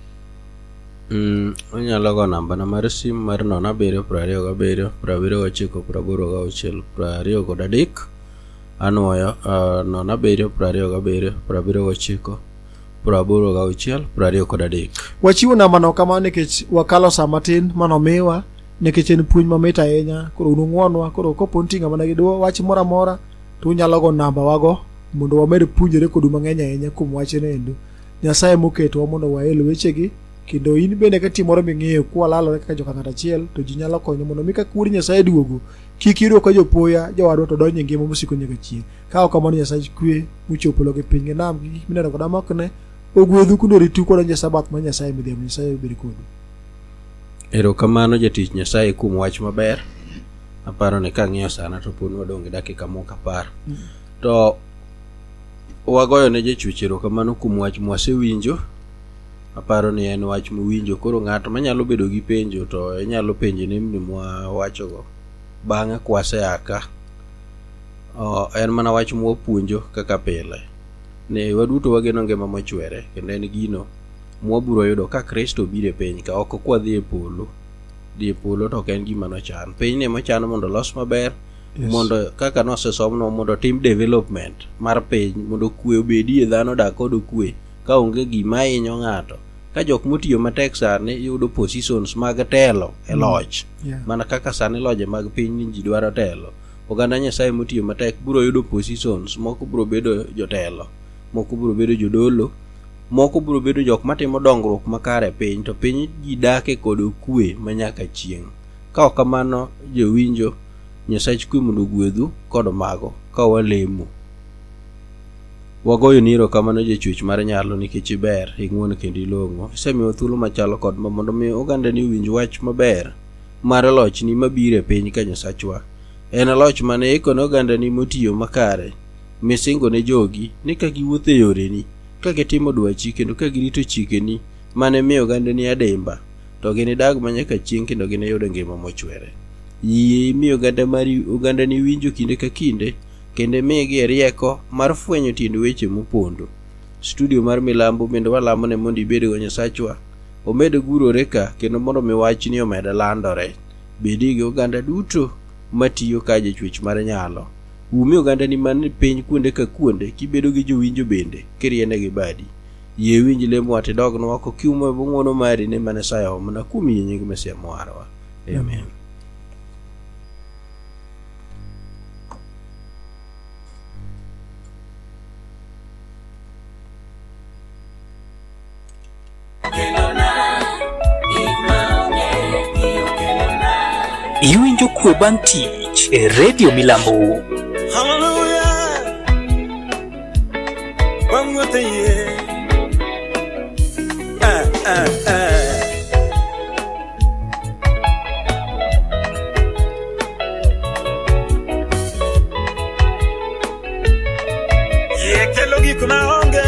Mm, onyalo go namba na mar sim mar nono abiriyo piero ariyo gabiriyo piero abiriyo gochiko piero aboro gauchiel piero ariyo kod adek. Anwoyo uh, nono abiriyo piero ariyo gabiriyo piero abiriyo gochiko piero aboro gauchiel piero ariyo kod adek. Wachiwo namba no kamano nikech wakalo sa matin manomiwa, nikech en puonj mamit ahinya. Koro unung'wonwa, koro kopo nitie ng'ama nigi wach moro amora to unyalo go namba wago mondo wamed puonjore kodu mang'eny ahinya kuom wachno endo. Nyasaye moketowa mondo wael wechegi, kendo in bende ka timoro ming'eyo kwalalore kaka joka ng'ato achiel, to ji nyalo konyo mondo mi ka wuod Nyasaye duogo kik yudo ka jopoya jowadwa to donjo e ngima mosiko nyaka chieng'. Ka ok kamano Nyasaye kwe muchopo loge piny gi nam gi gik mineno koda makne ogwedhu kundo ritu koda nje sabath ma Nyasaye midhiamo. Nyasaye obed kodu. Ero kamano jatich Nyasaye kuom wach maber. Aparo ni kang'iyo sana to pon wadong' dakika moko apar. Mm. To wagoyo ne jachwech ero kamano kuom wach mwasewinjo. Aparo ni en wach mowinjo, koro ng'ato manyalo bedo gi penjo to inyalo penje nembni mwawachogo bang'e kwaseaka. O, en mana wach mwapuonjo kaka pile. Ne waduto wageno ngima mochwere, kendo en gino mwaburo yudo ka Kristo biro e piny ka, ok kwadhi e polo. die polo to ken gima no chan piny ne machano mondo los maber Yes. mondo kaka nosesomno mondo tim development mar piny mondo kwe obedie dhano dak kod kwe ka onge gima hinyo ng'ato ka jok motiyo matek sani yudo positions mag telo e loch Yeah. mana kaka sani loje mag piny ni ji dwaro telo oganda Nyasaye motiyo matek biro yudo positions moko biro bedo jotelo moko biro bedo jodolo moko biro bedo jok matimo dongruok makare piny to piny ji dake kod kwe manyaka chieng' ka ok kamano jowinjo Nyasaye kwe mondo gwedhu kod mago ka walemo wagoyo niro kamano jechwech mar nyalo nikech ber ing'uon kendo ilong'o isemiyo thuolo machalo kod ma mondo mi oganda ni winj wach maber mar loch ni mabire piny ka Nyasachwa en loch mane ikone oganda ni motiyo makare misingo ne jogi ni ka giwuotho e yore ni ka gitimo dwachi kendo ka girito chikeni mane miyo oganda ni ademba to ginidag manyaka chieng' kendo giniyudo ngima mochwere yie miyo oganda mari oganda ni winjo kinde ka kinde kendo migi rieko mar fwenyo tiend weche mopondo. Studio mar Milambo bende walamo ne mondo ibed go Nyasachwa omed gurore ka kendo mondo mi wach ni omed landore bedi gi oganda duto matiyo ka jechwech mar nyalo umi oganda ni man piny kuonde ka kuonde kibedo gi jowinjo bende kiriene gi badi yie winj lemo ati dog no wako kiumo bung'ono mari ne mane sayo mna kumi nying mesia mwarwa. Amen. Iwinjo Kwe Bang' Tich e Radio Milambo. Hallelujah. One more thing, yeah. Ah, ah, ah. Yeah, kelogi kuna onge.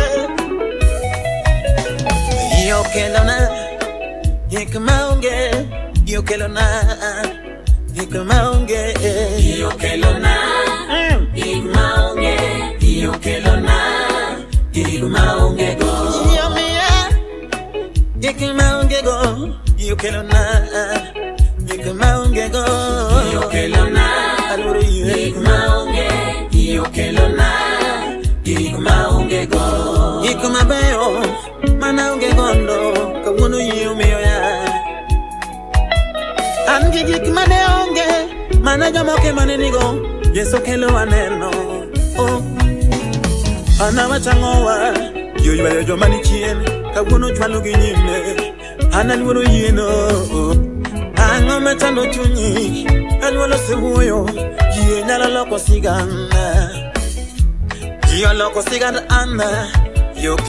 Yo kelona. Yeah, kuma onge. Yo kelona. Ikmaunge iyo kelona ikmaunge iyo kelona ikmaunge go iyo mia ikmaunge go iyo kelona ikmaunge go iyo kelona ikmaunge iyo kelona ikmaunge go ikmabeo manaunge gondo kawono iyo mio ya angi gik mane onge mana jomoke mane nigo Yesu kelo aneno oh ana wachangowa yo ywayo joma ni chien kawuono chwalo gi nyime ana luoro yieno ang'o matando chunyi anyuolo sewuoyo yie nyalo loko sigana yie loko sigana ana yo